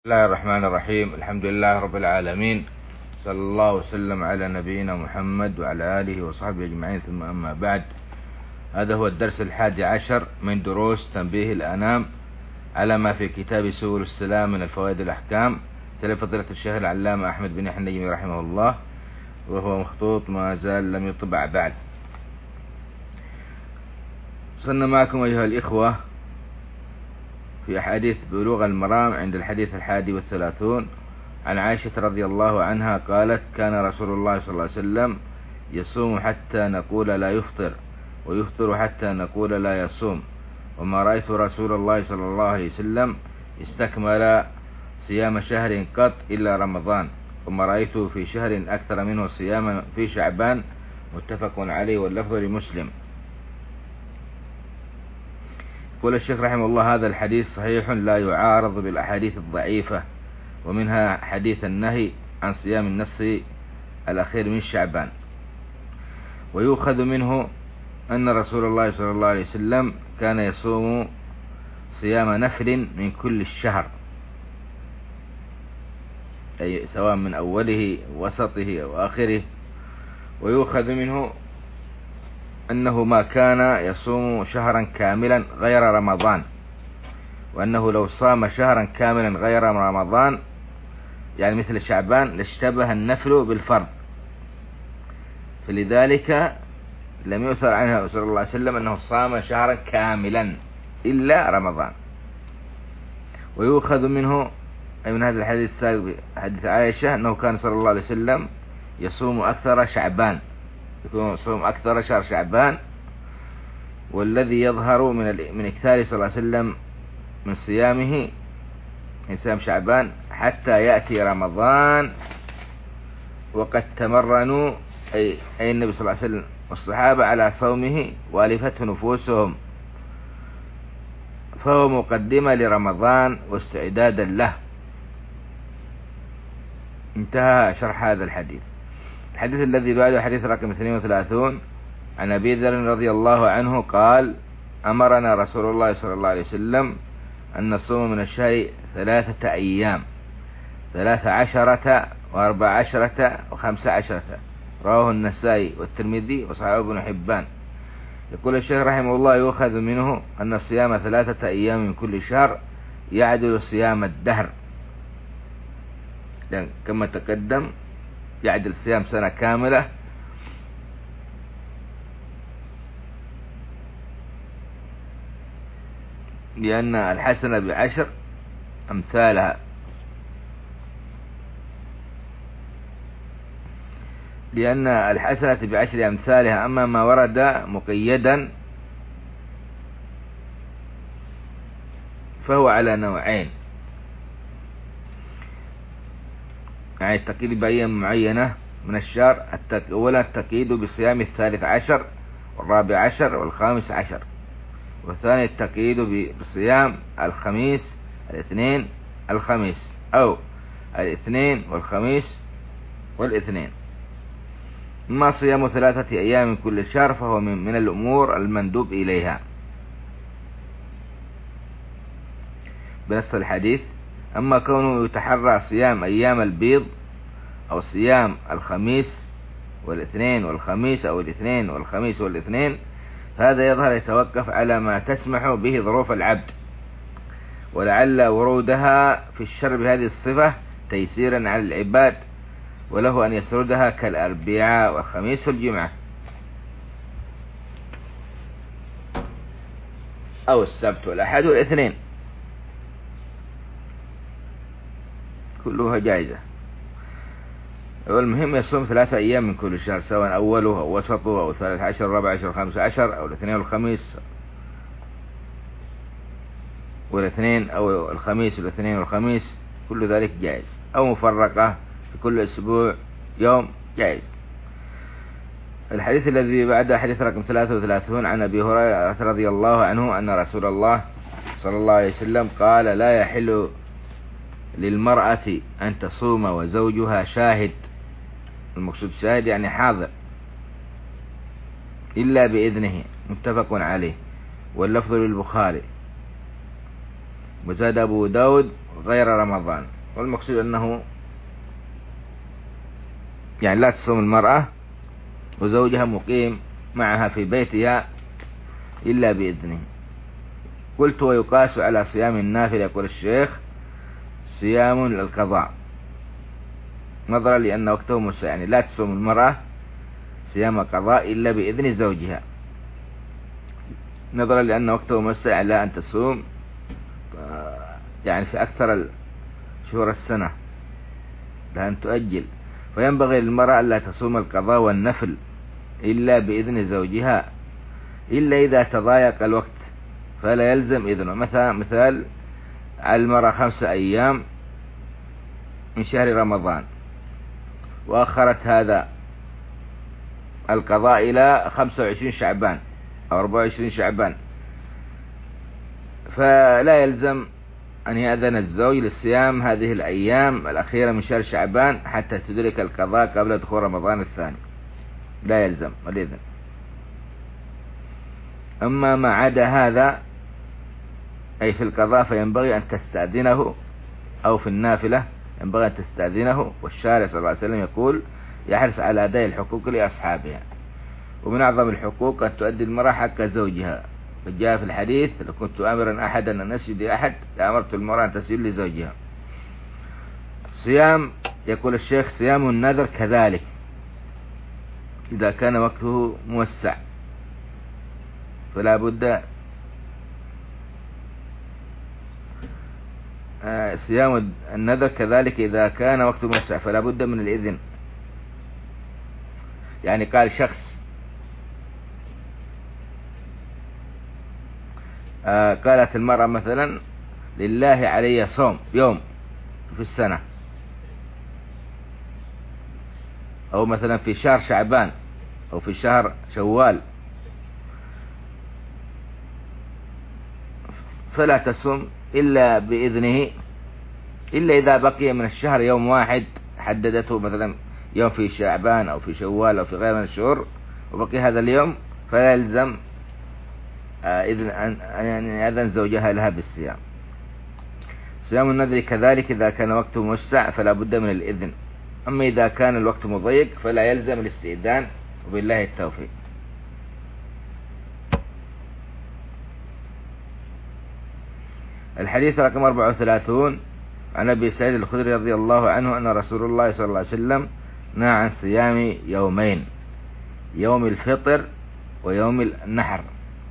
بسم الله الرحمن الرحيم. الحمد لله رب العالمين، صلى الله وسلم على نبينا محمد وعلى آله وصحبه أجمعين، ثم أما بعد. هذا هو الدرس 11 من دروس تنبيه الأنام على ما في كتاب سبل السلام من الفوائد والأحكام لفضيلة الشيخ العلامة أحمد بن يحيى النجمي رحمه الله، وهو مخطوط ما زال لم يطبع بعد. وصلنا معكم أيها الإخوة في أحاديث بلوغ المرام عند الحديث 31 عن عائشة رضي الله عنها قالت: كان رسول الله صلى الله عليه وسلم يصوم حتى نقول لا يفطر، ويفطر حتى نقول لا يصوم، وما رأيت رسول الله صلى الله عليه وسلم استكمل صيام شهر قط إلا رمضان، وما رأيته في شهر أكثر منه صياما في شعبان. متفق عليه، واللفظ لمسلم. يقول الشيخ رحمه الله: هذا الحديث صحيح لا يعارض بالأحاديث الضعيفة، ومنها حديث النهي عن صيام النصف الأخير من شعبان. ويؤخذ منه أن رسول الله صلى الله عليه وسلم كان يصوم صيام نفل من كل الشهر، أي سواء من أوله وسطه أو آخره. ويؤخذ منه أنه ما كان يصوم شهرا كاملا غير رمضان، وأنه لو صام شهرا كاملا غير رمضان يعني مثل شعبان لاشتبه النفل بالفرض، فلذلك لم يؤثر عنه صلى الله عليه وسلم أنه صام شهرا كاملا إلا رمضان. ويؤخذ منه أي من هذا الحديث السابق حديث عائشة أنه كان صلى الله عليه وسلم يصوم أكثر شعبان، يكون صوم أكثر شهر شعبان، والذي يظهر من إكثار صلى الله عليه وسلم من صيامه من صيام شعبان حتى يأتي رمضان وقد تمرنوا أي النبي صلى الله عليه وسلم والصحابة على صومه وألفته نفوسهم، فهو مقدمة لرمضان واستعدادا له. انتهى شرح هذا الحديث. الحديث الذي بعده حديث رقم 32 عن أبي ذر رضي الله عنه قال: أمرنا رسول الله صلى الله عليه وسلم أن نصوم من الشهر 3 أيام، 13 و14 و15. رواه النسائي والترمذي وصححه ابن حبان. يقول الشيخ رحمه الله: يؤخذ منه أن الصيام 3 أيام من كل شهر يعدل صيام الدهر، يعني كما تقدم يعدل صيام سنة كاملة. لأن الحسنة ب10 أمثالها، لأن الحسنة ب10 أمثالها. أما ما ورد مقيدا فهو على نوعين، يعني التقييد بأيام معينة من الشهر. أولا التقييد بصيام 13 و14 و15، والثاني التقييد بصيام الخميس الاثنين الخميس، أو الاثنين والخميس والاثنين. أما صيام 3 أيام من كل شهر فهو من الأمور المندوب إليها بنص الحديث. أما كونه يتحرى صيام أيام البيض أو صيام الخميس والاثنين والخميس أو الاثنين والخميس والاثنين، هذا يظهر يتوقف على ما تسمح به ظروف العبد، ولعل ورودها في الشر بهذه الصفة تيسيرا على العباد، وله أن يسردها كالأربعاء والخميس والجمعة، أو السبت والأحد والاثنين، كلها جائزة. والمهم يصوم 3 أيام من كل شهر، سواء أوله أو وسطه أو 13 و14 و15 أو الاثنين والخميس والاثنين، أو الخميس والاثنين والخميس، كل ذلك جائز، أو مفرقة في كل أسبوع يوم جائز. الحديث الذي بعده حديث رقم 33 عن أبي هريرة رضي الله عنه أن رسول الله صلى الله عليه وسلم قال: لا يحل للمرأة أن تصوم وزوجها شاهد، المقصود شاهد يعني حاضر، إلا بإذنه. متفق عليه، واللفظ للبخاري. وزاد أبو داود غير رمضان. والمقصود أنه يعني لا تصوم المرأة وزوجها مقيم معها في بيتها إلا بإذنه. قلت ويقاس على صيام النافلة، يقول الشيخ صيام القضاء نظرا لأن وقته موسع، يعني لا تصوم المرأة صيام قضاء إلا بإذن زوجها، نظرا لأن وقته موسع لا أن تصوم يعني في أكثر شهور السنة، لأن تؤجل. فينبغي للمرأة ألا تصوم القضاء والنفل إلا بإذن زوجها، إلا إذا تضايق الوقت فلا يلزم إذنه. مثال على المرأة 5 أيام من شهر رمضان وأخرت هذا القضاء إلى 25 شعبان أو 24 شعبان، فلا يلزم أن يأذن الزوج للصيام هذه الأيام الأخيرة من شهر شعبان حتى تدرك القضاء قبل دخول رمضان الثاني، لا يلزم الإذن. أما ما عدا هذا أي في القضاء فينبغي أن تستأذنه، أو في النافلة ينبغي أن تستأذنه. والشارع صلى الله عليه وسلم يقول يحرص على أداء الحقوق لأصحابها، ومن أعظم الحقوق أن تؤدي المرأة حق زوجها. قد جاء في الحديث لو كنت أمرا أحدا أن يسجد لأحد لأمرت المرأة أن تسجد لزوجها. صيام، يقول الشيخ صيام النذر كذلك إذا كان وقته موسع، فلا بد صيام النذر كذلك إذا كان وقته موسع فلا بد من الإذن. يعني قال شخص قالت المرأة مثلا لله علي صوم يوم في السنة، أو مثلا في شهر شعبان أو في شهر شوال، فلا تصوم إلا بإذنه، إلا إذا بقي من الشهر يوم واحد حددته، مثلا يوم في شعبان أو في شوال أو في غير من الشهور وبقي هذا اليوم، فلا يلزم إذن أن يأذن زوجها لها بالصيام. صيام النذر كذلك إذا كان وقته موسع فلا بد من الإذن. أما إذا كان الوقت مضيق فلا يلزم الاستئذان، وبالله التوفيق. الحديث رقم 34 عن أبي سعيد الخدري رضي الله عنه أن رسول الله صلى الله عليه وسلم نهى عن صيام يومين، يوم الفطر ويوم النحر،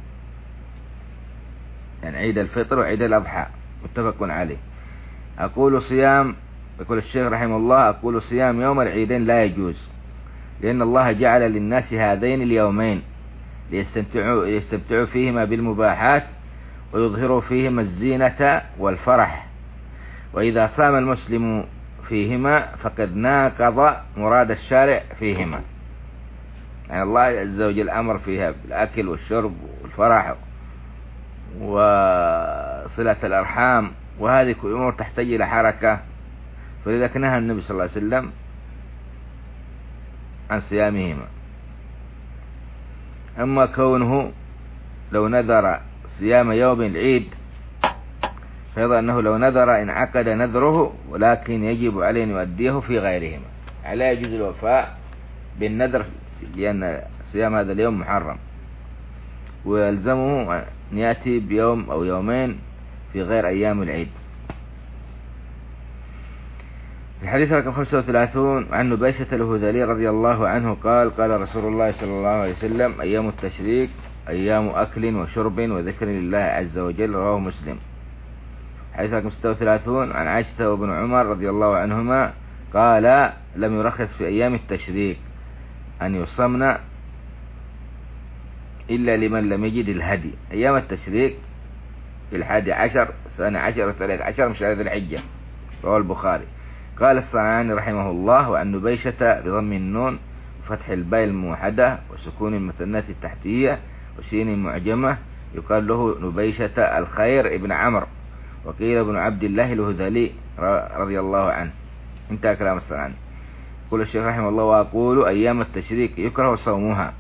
يعني عيد الفطر وعيد الأضحى، متفق عليه. أقول صيام، يقول الشيخ رحمه الله أقول صيام يوم العيدين لا يجوز، لأن الله جعل للناس هذين اليومين ليستمتعوا فيهما بالمباحات ويظهروا فيهما الزينة والفرح، وإذا صام المسلم فيهما فقد ناقض مراد الشارع فيهما. يعني الله عز وجل أمر فيها بالأكل والشرب والفرح وصلة الأرحام، وهذه كل أمور تحتاج إلى حركة، فلذلك نهى النبي صلى الله عليه وسلم عن صيامهما. أما كونه لو نذر صيام يوم العيد فيظهر أنه لو نذر انعقد نذره، ولكن يجب عليه أن يؤديه في غيرهما، لا يجوز الوفاء بالنذر لأن صيام هذا اليوم محرم، ويلزمه أن يأتي بيوم أو يومين في غير أيام العيد. الحديث رقم 35 عن نبيشة الهذلي رضي الله عنه قال قال رسول الله صلى الله عليه وسلم أيام التشريك أيام أكل وشرب وذكر لله عز وجل، رواه مسلم. حديث رقم 36 عن عائشة وابن عمر رضي الله عنهما قال لم يرخص في أيام التشريك أن يصمن إلا لمن لم يجد الهدي. أيام التشريك في 11 12 13 من شهر ذي الحجة، رواه البخاري. قال الصنعاني رحمه الله وعن نبيشة بضم النون وفتح الباء الموحدة وسكون المثنات التحتية وسين معجمة يقال له نبيشة الخير ابن عمرو، وقيل ابن عبد الله الهذلي رضي الله عنه. انتهى كلام الصنعاني. يقول الشيخ رحمه الله وأقول أيام التشريك يكره صومها،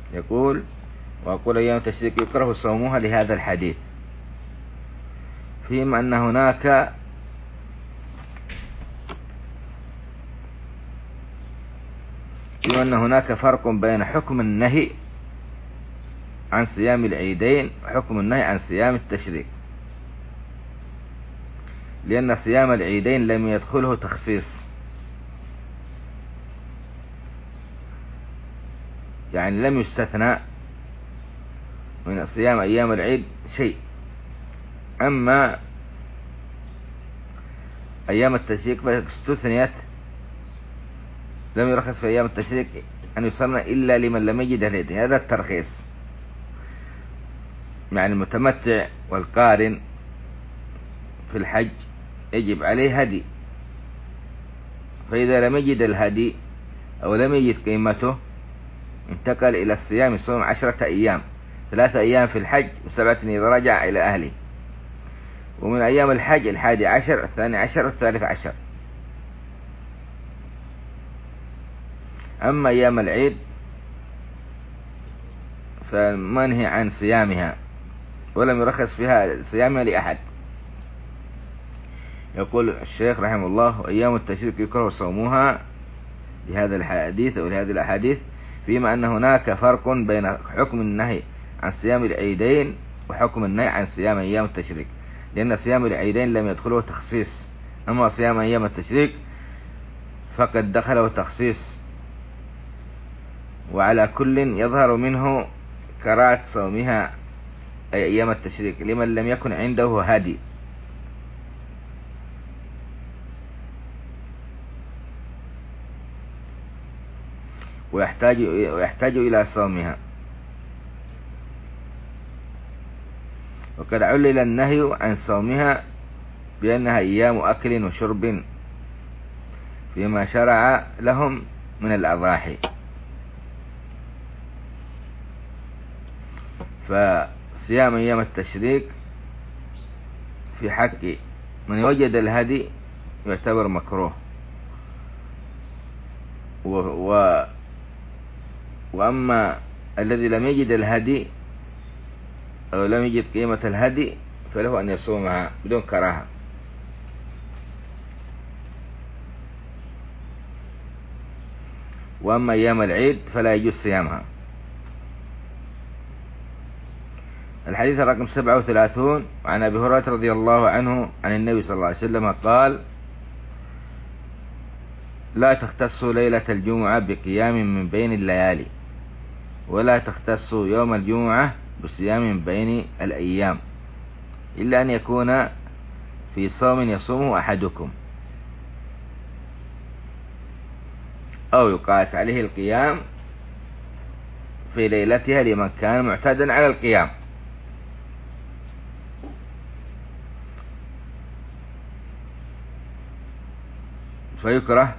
يقول: وأقول أيام التشريق يكره صومها لهذا الحديث، فيما أن هناك فرق بين حكم النهي عن صيام العيدين وحكم النهي عن صيام التشريق، لأن صيام العيدين لم يدخله تخصيص، يعني لم يستثنى من صيام أيام العيد شيء. أما أيام التشريق فاستثنيت، لم يرخص في أيام التشريق أن يصلنا إلا لمن لم يجد الهدي. هذا الترخيص، يعني المتمتع والقارن في الحج يجب عليه هدي، فإذا لم يجد الهدي أو لم يجد قيمته انتقل إلى الصيام، يصوم 10 أيام، 3 أيام في الحج و7 إذا رجع إلى أهله. ومن أيام الحج 11 12 13. أما أيام العيد فمنهي عن صيامها، ولم يرخص فيها صيامها لأحد. يقول الشيخ رحمه الله: وأيام التشريق يكره صومها لهذا الحديث أو لهذه الأحاديث، فيما أن هناك فرق بين حكم النهي عن صيام العيدين وحكم النهي عن صيام أيام التشريق، لأن صيام العيدين لم يدخله تخصيص، أما صيام أيام التشريق فقد دخله تخصيص. وعلى كل يظهر منه كراهة صومها أي أيام التشريق لمن لم يكن عنده هدي. ويحتاج إلى صومها. وقد علل النهي عن صومها بأنها أيام أكل وشرب فيما شرع لهم من الأضاحي، فصيام أيام التشريق في حق من وجد الهدي يعتبر مكروه، وأما الذي لم يجد الهدي أو لم يجد قيمة الهدي فله أن يصومها بدون كراهة. وأما أيام العيد فلا يجوز صيامها. الحديث الرقم 37 عن أبي هريرة رضي الله عنه عن النبي صلى الله عليه وسلم قال: لا تختصوا ليلة الجمعة بقيام من بين الليالي، ولا تختصوا يوم الجمعة بصيام من بين الأيام، إلا أن يكون في صوم يصومه أحدكم، أو يقاس عليه القيام في ليلتها لمن كان معتادا على القيام. فيكره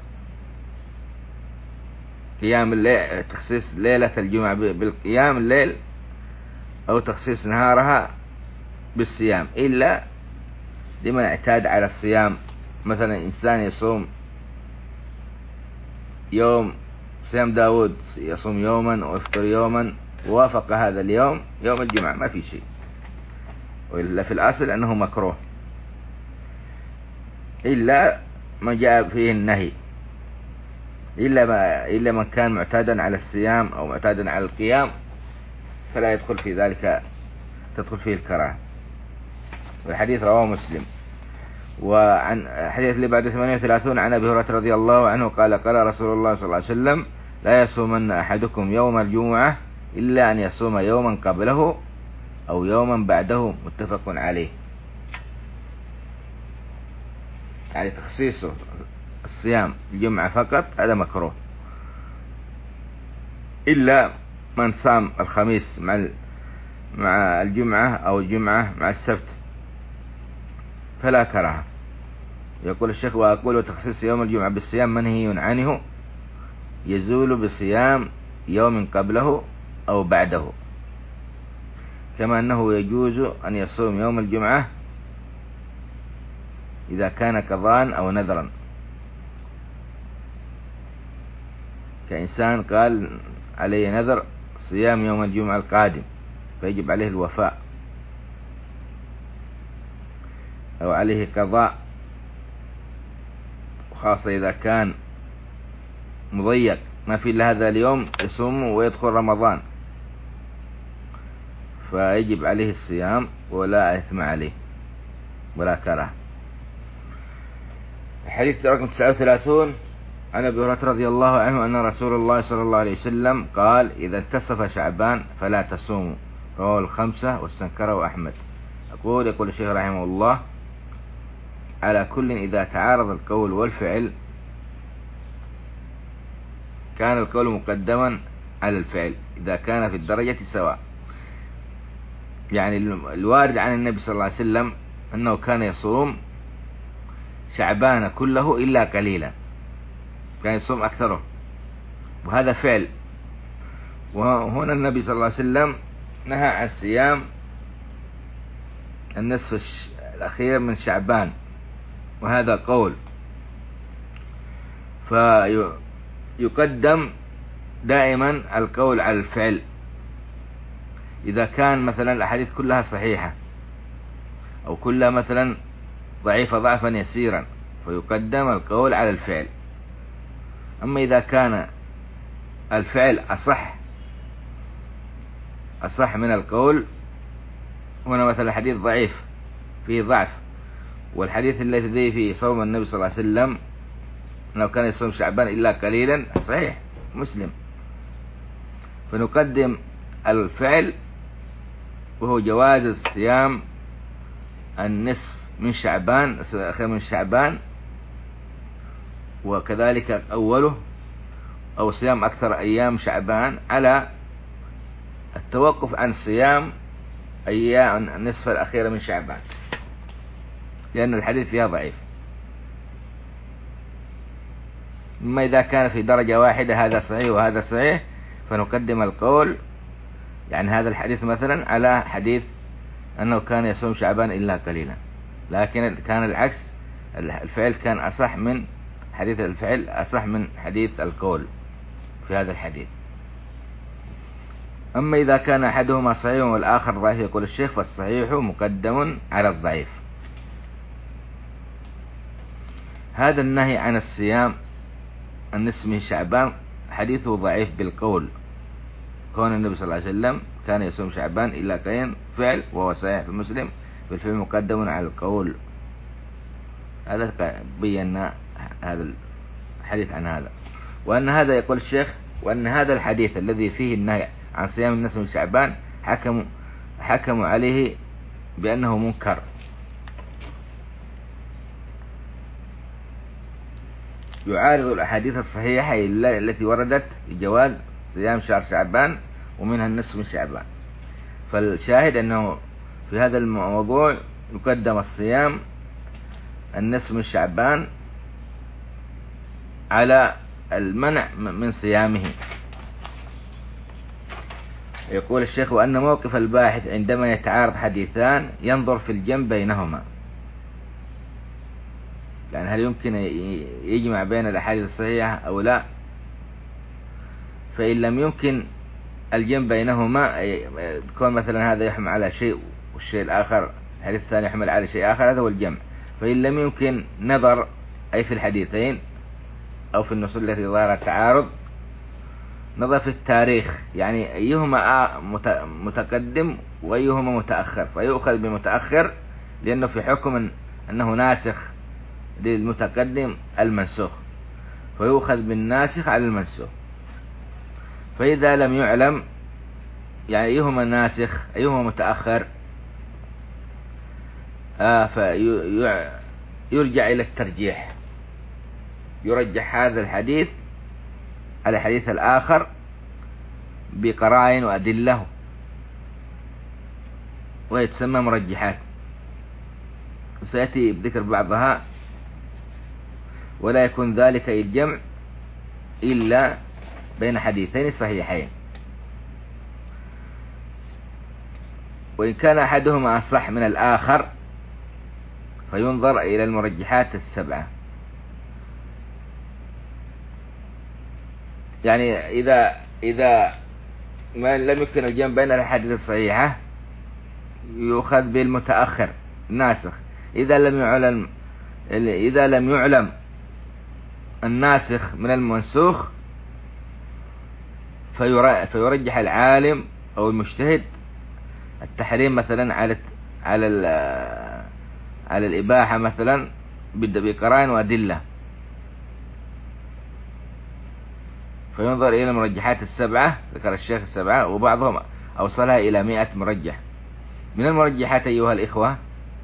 قيام الليل، تخصيص ليلة الجمعة بالقيام الليل، أو تخصيص نهارها بالصيام، إلا لمن اعتاد على الصيام. مثلا إنسان يصوم يوم صيام داود، يصوم يوما ويفطر يوما، ووافق هذا اليوم يوم الجمعة، ما في شيء، وإلا في الأصل أنه مكروه، إلا ما جاء فيه النهي، إلا من كان معتادا على الصيام أو معتادا على القيام، فلا يدخل في ذلك، تدخل فيه الكراهة. والحديث رواه مسلم. وعن حديث اللي بعد 38 عن أبي هريرة رضي الله عنه قال: قال رسول الله صلى الله عليه وسلم: لا يصومن أحدكم يوم الجمعة إلا أن يصوم يوما قبله أو يوما بعده، متفق عليه. يعني تخصيصه الصيام الجمعة فقط هذا مكروه، إلا من صام الخميس مع الجمعة أو الجمعة مع السبت فلا كراهة. يقول الشيخ: وأقول تخصيص يوم الجمعة بالصيام منهي عنه، يزول بصيام يوم قبله أو بعده، كما أنه يجوز أن يصوم يوم الجمعة إذا كان قضاء أو نذرا، كإنسان قال علي نذر صيام يوم الجمعة القادم فيجب عليه الوفاء، أو عليه قضاء، وخاصة إذا كان مضيق ما في إلا هذا اليوم يصوم ويدخل رمضان، فيجب عليه الصيام ولا إثم عليه ولا كره. الحديث رقم 39 عن أبي هريرة رضي الله عنه أن رسول الله صلى الله عليه وسلم قال: إذا انتصف شعبان فلا تصوموا. رواه الخمسة واستنكره وأحمد. يقول الشيخ رحمه الله: على كل إذا تعارض القول والفعل كان القول مقدما على الفعل إذا كان في الدرجة سواء. يعني الوارد عن النبي صلى الله عليه وسلم أنه كان يصوم شعبان كله إلا قليلا، كان يصوم أكثره، وهذا فعل. وهنا النبي صلى الله عليه وسلم نهى عن صيام النصف الأخير من شعبان، وهذا قول. فيقدم دائما القول على الفعل إذا كان مثلا الأحاديث كلها صحيحة أو كلها مثلا ضعيفة ضعفا يسيرا، فيقدم القول على الفعل. أما إذا كان الفعل أصح من القول، هنا مثلا حديث ضعيف فيه ضعف، والحديث الذي فيه صوم النبي صلى الله عليه وسلم لو كان يصوم شعبان إلا قليلا صحيح مسلم، فنقدم الفعل وهو جواز الصيام النصف من شعبان، أخير من شعبان، وكذلك أوله، أو صيام أكثر أيام شعبان، على التوقف عن صيام أيام النصف الأخير من شعبان، لأن الحديث فيها ضعيف. أما إذا كان في درجة واحدة هذا صحيح وهذا صحيح، فنقدم القول، يعني هذا الحديث مثلا على حديث أنه كان يصوم شعبان إلا قليلا، لكن كان العكس، الفعل كان أصح من حديث الفعل، أصح من حديث القول في هذا الحديث. أما إذا كان أحدهما صحيح والآخر ضعيف، يقول الشيخ: فالصحيح مقدم على الضعيف. هذا النهي عن الصيام النصف من شعبان حديثه ضعيف بالقول، كون النبي صلى الله عليه وسلم كان يصوم شعبان إلا قليلا فعل، وهو صحيح في مسلم، بالفعل مقدم على القول. هذا بينا هذا الحديث عن هذا. وأن هذا، يقول الشيخ، وأن هذا الحديث الذي فيه النهي عن صيام النصف من شعبان حكموا عليه بأنه منكر، يعارض الأحاديث الصحيحة التي وردت بجواز صيام شهر شعبان ومنها النصف من شعبان. فالشاهد أنه في هذا الموضوع يقدم الصيام النصف من شعبان على المنع من صيامه. يقول الشيخ: وأن موقف الباحث عندما يتعارض حديثان ينظر في الجمع بينهما، يعني هل يمكن يجمع بين الأحاديث الصحيحة أو لا؟ فإن لم يمكن الجمع بينهما، يكون مثلا هذا يحمل على شيء والشيء الآخر، الحديث الثاني يحمل على شيء آخر، هذا هو الجمع. فإن لم يمكن نظر أي في الحديثين أو في النصوص التي ظهر التعارض، نظر في التاريخ، يعني أيهما متقدم وأيهما متأخر، فيؤخذ بالمتأخر لأنه في حكم أنه ناسخ للمتقدم المنسوخ، فيؤخذ بالناسخ على المنسوخ. فإذا لم يعلم يعني أيهما ناسخ أيهما متأخر، فيرجع إلى الترجيح، يرجح هذا الحديث على الحديث الآخر بقرائن وأدلة، ويتسمى مرجحات، وسيأتي بذكر بعضها. ولا يكون ذلك الجمع إلا بين حديثين صحيحين، وإن كان أحدهما أصح من الآخر فينظر إلى المرجحات السبعة. يعني إذا ما لم يمكن الجمع بين الأحاديث الصحيحة يؤخذ بالمتأخر ناسخ. إذا لم يعلم الناسخ من المنسوخ فيرجح العالم أو المجتهد التحريم مثلا على الإباحة مثلا بقرائن وأدلة، فينظر إلى المرجحات السبعة، ذكر الشيخ السبعة وبعضهم أوصلها إلى 100 مرجح. من المرجحات أيها الإخوة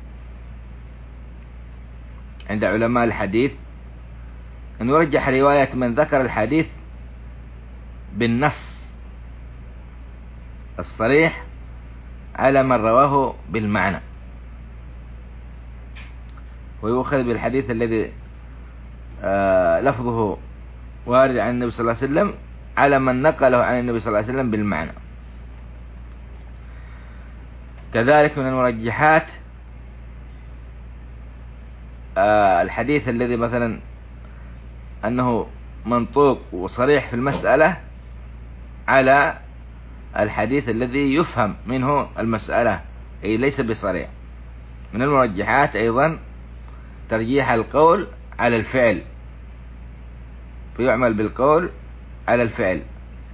عند علماء الحديث أن يرجح رواية من ذكر الحديث بالنص الصريح على من رواه بالمعنى، ويؤخذ بالحديث الذي لفظه وارد عن النبي صلى الله عليه وسلم على من نقله عن النبي صلى الله عليه وسلم بالمعنى. كذلك من المرجحات الحديث الذي مثلا أنه منطوق وصريح في المسألة على الحديث الذي يفهم منه المسألة أي ليس بصريح. من المرجحات أيضا ترجيح القول على الفعل، فيعمل بالقول على الفعل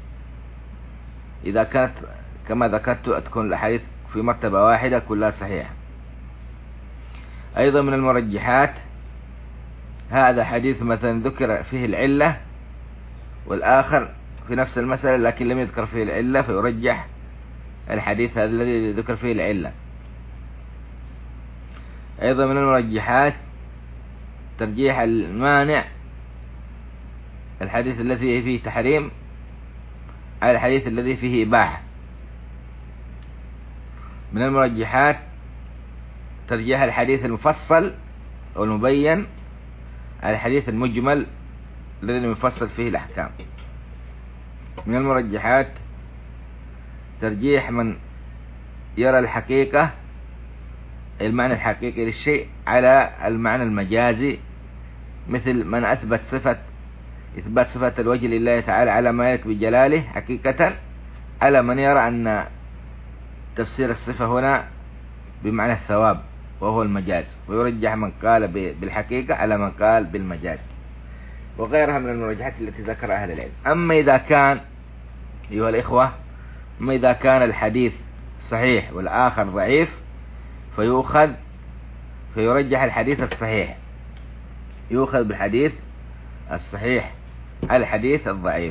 إذا كانت كما ذكرت تكون الأحاديث في مرتبة واحدة كلها صحيحة. أيضا من المرجحات هذا حديث مثلا ذكر فيه العلة والآخر في نفس المسألة لكن لم يذكر فيه العلة، فيرجح الحديث هذا الذي ذكر فيه العلة. أيضا من المرجحات ترجيح المانع الحديث الذي فيه تحريم على الحديث الذي فيه إباحة. من المرجحات ترجيح الحديث المفصل أو المبين على الحديث المجمل الذي لم يفصل فيه الأحكام. من المرجحات ترجيح من يرى الحقيقة المعنى الحقيقي للشيء على المعنى المجازي، مثل من إثبات صفة الوجه لله تعالى على ما يليق بجلاله حقيقة، على من يرى أن تفسير الصفة هنا بمعنى الثواب وهو المجاز، ويرجح من قال بالحقيقة على من قال بالمجاز، وغيرها من المرجحات التي ذكر أهل العلم. أما إذا كان أيها الإخوة الحديث صحيح والآخر ضعيف فيرجح الحديث الصحيح، يؤخذ بالحديث الصحيح على الحديث الضعيف.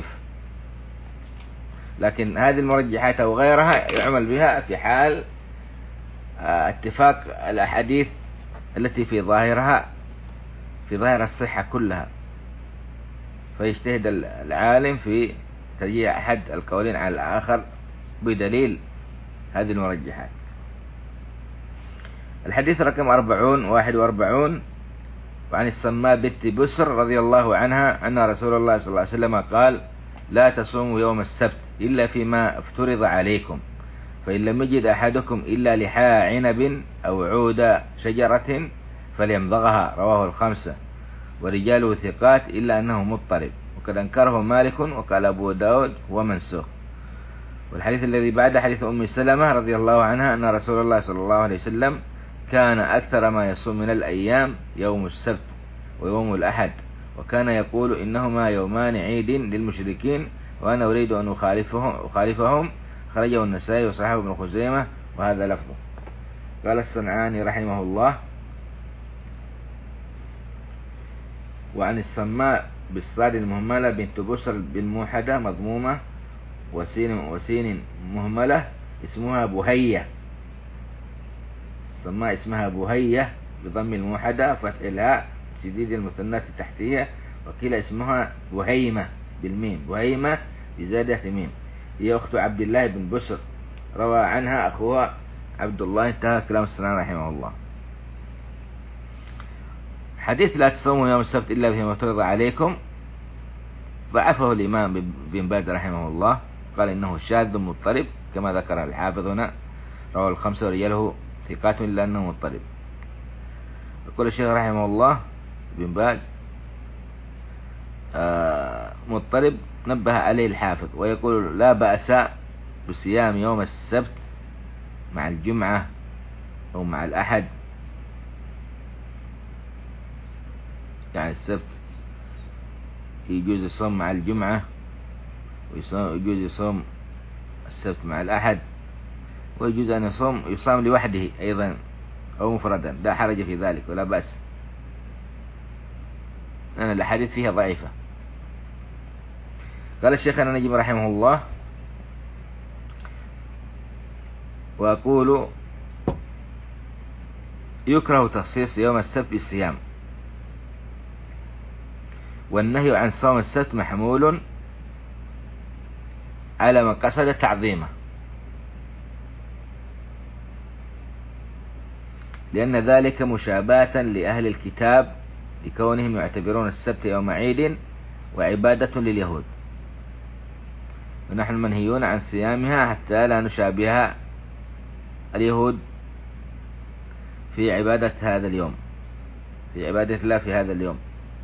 لكن هذه المرجحات أو غيرها يعمل بها في حال اتفاق الأحاديث التي في ظاهر الصحة كلها، فيجتهد العالم في ترجيح أحد القولين على الآخر بدليل هذه المرجحات. الحديث رقم 41 وعن السماء بنت بسر رضي الله عنها أن رسول الله صلى الله عليه وسلم قال: لا تصوموا يوم السبت إلا فيما افترض عليكم، فإن لم يجد أحدكم إلا لحاء عنب أو عود شجرة فليمضغها. رواه الخمسة ورجاله ثقات إلا أنه مضطرب، وقد أنكره مالك وقال أبو داود ومنسوخ. والحديث الذي بعد حديث أم سلمة رضي الله عنها أن رسول الله صلى الله عليه وسلم كان أكثر ما يصوم من الأيام يوم السبت ويوم الأحد، وكان يقول إنهما يومان عيد للمشركين وأنا أريد أن أخالفهم. خرجه النسائي وصححه ابن خزيمة وهذا لفظه. قال الصنعاني رحمه الله: وعن السماء بالصاد المهملة بنت بسر بالموحدة مضمومة وسين مهملة اسمها بهية. السماء اسمها بهية بضم الموحدة فتح الهاء شديد المثنات التحتية، وقيل اسمها بهيمة بالميم، بهيمة بزادة ميم، هي أخت عبد الله بن بسر، روى عنها أخوها عبد الله. انتهى كلام السنان رحمه الله. حديث لا تصوموا يوم السبت إلا فيما افترض عليكم ضعفه الإمام بن باز رحمه الله، قال إنه شاذ مضطرب كما ذكر الحافظ هنا. رواه الخمسة ورجاله ثقات إلا أنه مضطرب. يقول الشيخ رحمه الله بن باز مضطرب نبه عليه الحافظ، ويقول لا بأس بصيام يوم السبت مع الجمعة أو مع الأحد، يعني السبت يجوز يصوم مع الجمعة، ويجوز يصوم السبت مع الأحد، ويجوز أن يصام لوحده أيضا أو مفردا، لا حرج في ذلك ولا بأس، لأن الأحاديث فيها ضعيفة. قال الشيخ النجم رحمه الله: وأقول يكره تخصيص يوم السبت بالصيام، والنهي عن صوم السبت محمول على من قصد تعظيمه، لأن ذلك مشابهة لأهل الكتاب لكونهم يعتبرون السبت يوم عيد وعبادة لليهود، ونحن منهيون عن صيامها حتى لا نشابه اليهود في عبادة هذا اليوم، في عبادة الله في هذا اليوم.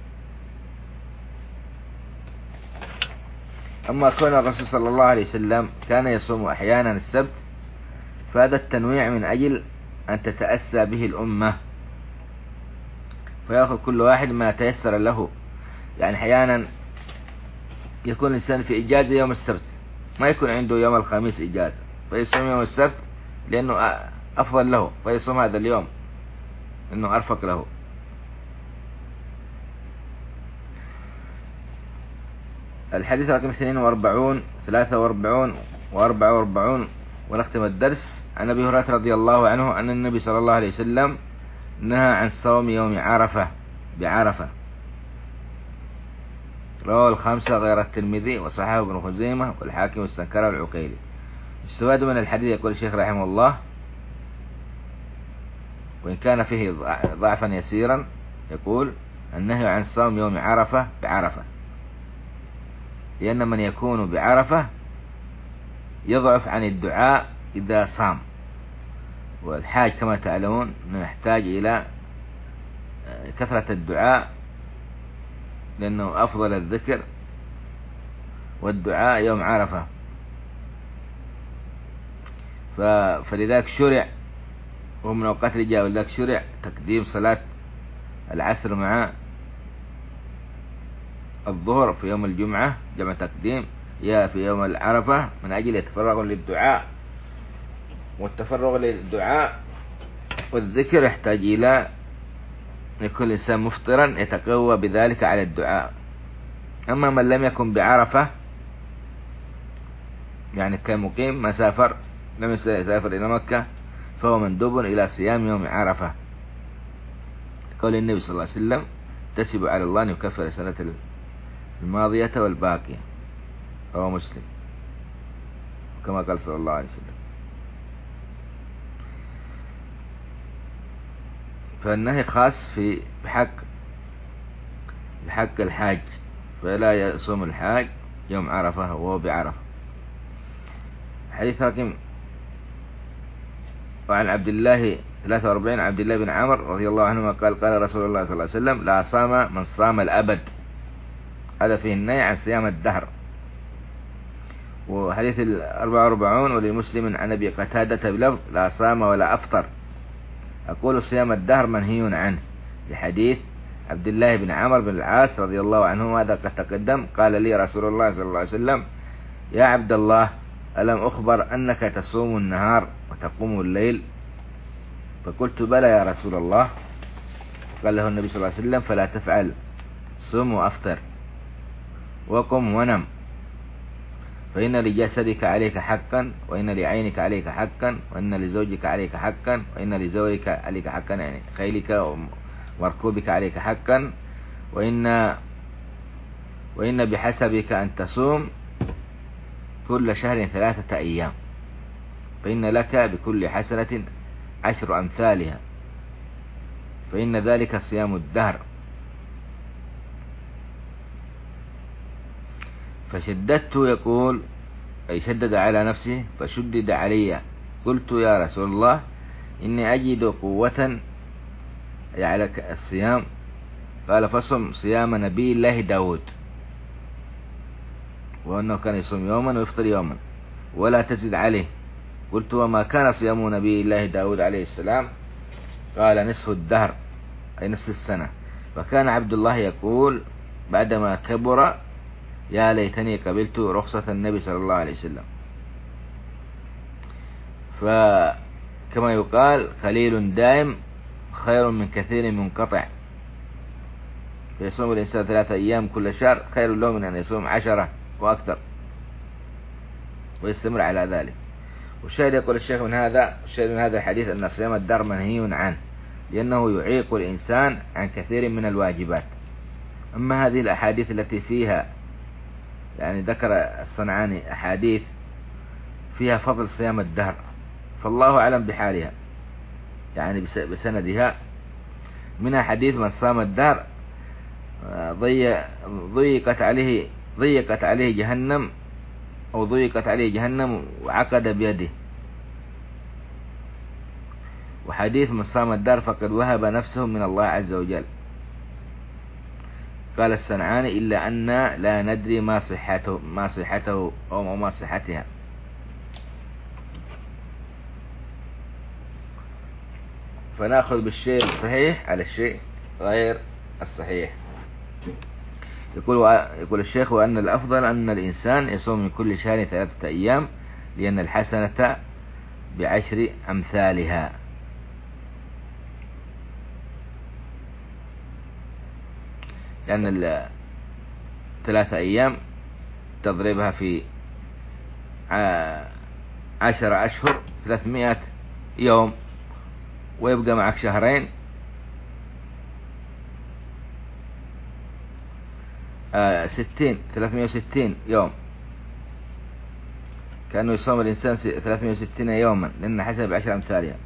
أما كون الرسول صلى الله عليه وسلم كان يصوم أحيانا السبت، فهذا التنويع من أجل أن تتأسى به الأمة، فيأخذ كل واحد ما تيسر له. يعني أحيانا يكون الإنسان في إجازة يوم السبت، ما يكون عنده يوم الخميس إجازة، فيصوم يوم السبت لأنه أفضل له، فيصوم هذا اليوم لأنه أرفق له. الحديث رقم 42 43 و44، ونختم الدرس. عن أبي هريرة رضي الله عنه أن النبي صلى الله عليه وسلم نهى عن صوم يوم عرفة بعرفة، رواه الخمسة غير الترمذي وصححه ابن خزيمة والحاكم والسنكري والعقيلي. استفاد من الحديث، يقول الشيخ رحمه الله، وإن كان فيه ضعفا يسيرا، يقول: النهي عن صوم يوم عرفة بعرفة، لأن من يكون بعرفة يضعف عن الدعاء إذا صام، والحاج كما تعلمون أنه يحتاج إلى كثرة الدعاء، لأنه أفضل الذكر والدعاء يوم عرفة. فلذلك شرع، ومن أوقات الإجابة، لذلك شرع تقديم صلاة العصر مع الظهر في يوم الجمعة، جمع تقديم، يا في يوم العرفة، من أجل يتفرغ للدعاء، والتفرغ للدعاء والذكر يحتاج إلى يكون الإنسان مفطرا يتقوى بذلك على الدعاء. أما من لم يكن بعرفة، يعني كمقيم ما سافر، لم يسافر إلى مكة، فهو مندوب إلى صيام يوم عرفة، قول النبي صلى الله عليه وسلم: تسب على الله أن يكفر السنة الماضية والباقية، رواه مسلم، كما قال صلى الله عليه وسلم. فالنهي خاص في بحق الحاج، فلا يصوم الحاج يوم عرفة وهو بعرفة. حديث رقم، وعن عبد الله 43 عبد الله بن عمر رضي الله عنهما قال: قال رسول الله صلى الله عليه وسلم: لا صام من صام الأبد. هذا فيه النهي عن صيام الدهر. وحديث 44 ولمسلم عن أبي قتادة بلفظ: لا صام ولا أفطر. أقول صيام الدهر منهي عنه، لحديث عبد الله بن عمر بن العاص رضي الله عنه، هذا قد تقدم. قال لي رسول الله صلى الله عليه وسلم: يا عبد الله، ألم أخبر أنك تصوم النهار وتقوم الليل؟ فقلت: بلى يا رسول الله. قال له النبي صلى الله عليه وسلم: فلا تفعل، صم وأفطر وقم ونم، فإن لجسدك عليك حقا، وإن لعينك عليك حقا، وإن لزوجك عليك حقا، وإن لزوجك عليك حقا، يعني خيلك ومركوبك عليك حقا، وإن بحسبك أن تصوم كل شهر 3 أيام، فإن لك بكل حسنة 10 أمثالها، فإن ذلك صيام الدهر. فشددت، يقول أي شدد على نفسه، فشدد علي. قلت: يا رسول الله، إني أجد قوة على الصيام. قال: فصم صيام نبي الله داود، وأنه كان يصوم يوما ويفطر يوما، ولا تزد عليه. قلت: وما كان صيام نبي الله داود عليه السلام؟ قال: نصف الدهر، أي نصف السنة. فكان عبد الله يقول بعدما كبر: يا ليتني قبلت رخصة النبي صلى الله عليه وسلم. فكما يقال: قليل دائم خير من كثير منقطع. فيصوم الإنسان 3 أيام كل شهر خير له من أن يصوم 10 وأكثر، ويستمر على ذلك. والشاهد يقول الشيخ من هذا الحديث أن صيام الدهر منهي عنه، لأنه يعيق الإنسان عن كثير من الواجبات. أما هذه الأحاديث التي فيها، يعني ذكر الصنعاني أحاديث فيها فضل صيام الدهر، فالله أعلم بحالها، يعني بسندها. منها حديث: من صام الدهر ضيقت عليه جهنم وعقد بيده. وحديث: من صام الدهر فقد وهب نفسه من الله عز وجل. قال الصنعاني: إلا أن لا ندري ما صحته أو ما صحتها. فنأخذ بالشيء الصحيح على الشيء غير الصحيح. يقول الشيخ: وأن الأفضل أن الإنسان يصوم من كل شهر 3 أيام، لأن الحسنة ب10 أمثالها. لأن 3 أيام تضربها في 10 أشهر 300 يوم، ويبقى معك شهرين 360 يوم، كأنه يصوم الإنسان 360 يوما، لأن حسب 10 أمثالها.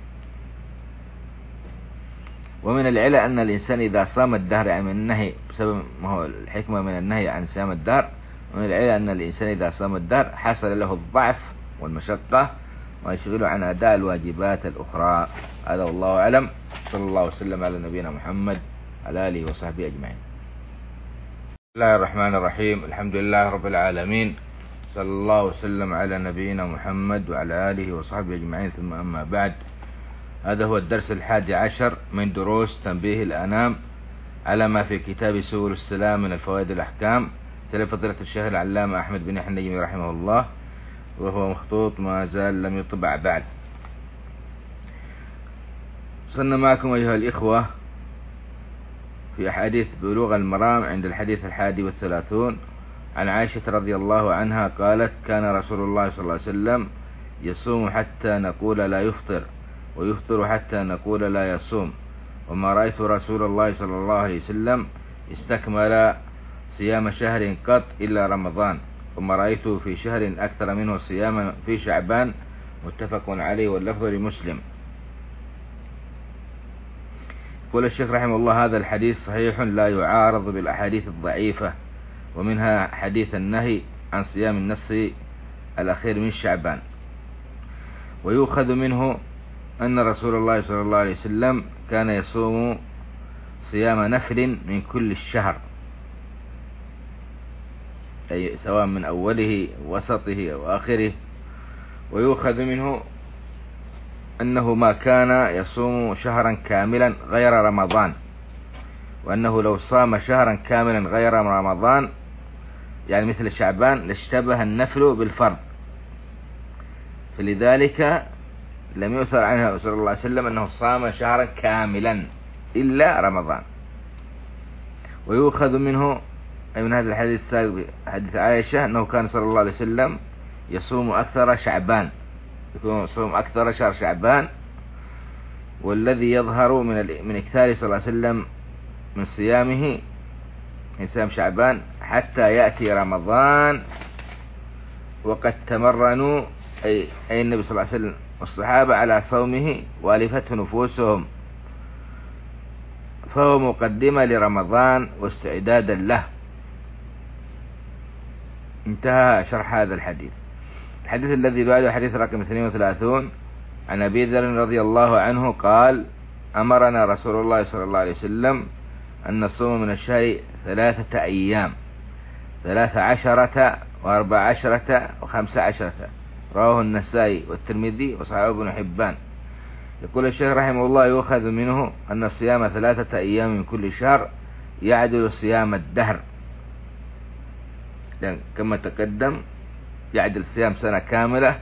ومن العلة أن الإنسان إذا صام الدهر، يعني من النهي، بسبب ما هو الحكمة من النهي عن صيام الدهر، ومن العلة أن الإنسان إذا صام الدهر حصل له الضعف والمشقة، ويشغل عن أداء الواجبات الأخرى. هذا والله أعلم. صلى الله وسلم على نبينا محمد على آله وصحبه أجمعين. بسم الله الرحمن الرحيم. الحمد لله رب العالمين، صلى الله وسلم على نبينا محمد وعلى آله وصحبه أجمعين. ثم أما بعد، هذا هو الدرس 11 من دروس تنبيه الأنام على ما في كتاب سبل السلام من الفوائد الأحكام، فضيلة الشيخ العلامة أحمد بن يحيى النجمي رحمه الله، وهو مخطوط ما زال لم يطبع بعد. وصلنا معكم أيها الإخوة في أحاديث بلوغ المرام عند الحديث 31 عن عائشة رضي الله عنها قالت: كان رسول الله صلى الله عليه وسلم يصوم حتى نقول لا يفطر، ويفطر حتى نقول لا يصوم، وما رأيت رسول الله صلى الله عليه وسلم استكمل صيام شهر قط إلا رمضان، وما رأيته في شهر أكثر منه صياما في شعبان. متفق عليه، واللفظ لمسلم. يقول الشيخ رحمه الله: هذا الحديث صحيح لا يعارض بالأحاديث الضعيفة، ومنها حديث النهي عن صيام النصف الأخير من شعبان. ويؤخذ منه أن رسول الله صلى الله عليه وسلم كان يصوم صيام نفل من كل الشهر، أي سواء من أوله وسطه أو آخره. ويؤخذ منه أنه ما كان يصوم شهرا كاملا غير رمضان، وأنه لو صام شهرا كاملا غير رمضان، يعني مثل شعبان، لاشتبه النفل بالفرض. فلذلك لم يؤثر عنه صلى الله عليه وسلم أنه صام شهرا كاملا إلا رمضان. ويؤخذ منه أي من هذا الحديث السابق، حديث عائشة، أنه كان صلى الله عليه وسلم يصوم أكثر شعبان، يصوم أكثر شهر شعبان. والذي يظهر من إكثار صلى الله عليه وسلم من صيامه، من صيام شعبان، حتى يأتي رمضان وقد تمرنوا أي النبي صلى الله عليه وسلم والصحابة على صومه وألفته نفوسهم، فهو مقدمة لرمضان واستعدادا له. انتهى شرح هذا الحديث. الحديث الذي بعده حديث رقم 32 عن أبي ذر رضي الله عنه قال: أمرنا رسول الله صلى الله عليه وسلم أن نصوم من الشهر 3 أيام، 13 و14 و15، رواه النسائي والترمذي وصححه ابن حبان. يقول الشيخ رحمه الله: يؤخذ منه أن صيام 3 أيام من كل شهر يعدل صيام الدهر، يعني كما تقدم يعدل صيام سنة كاملة.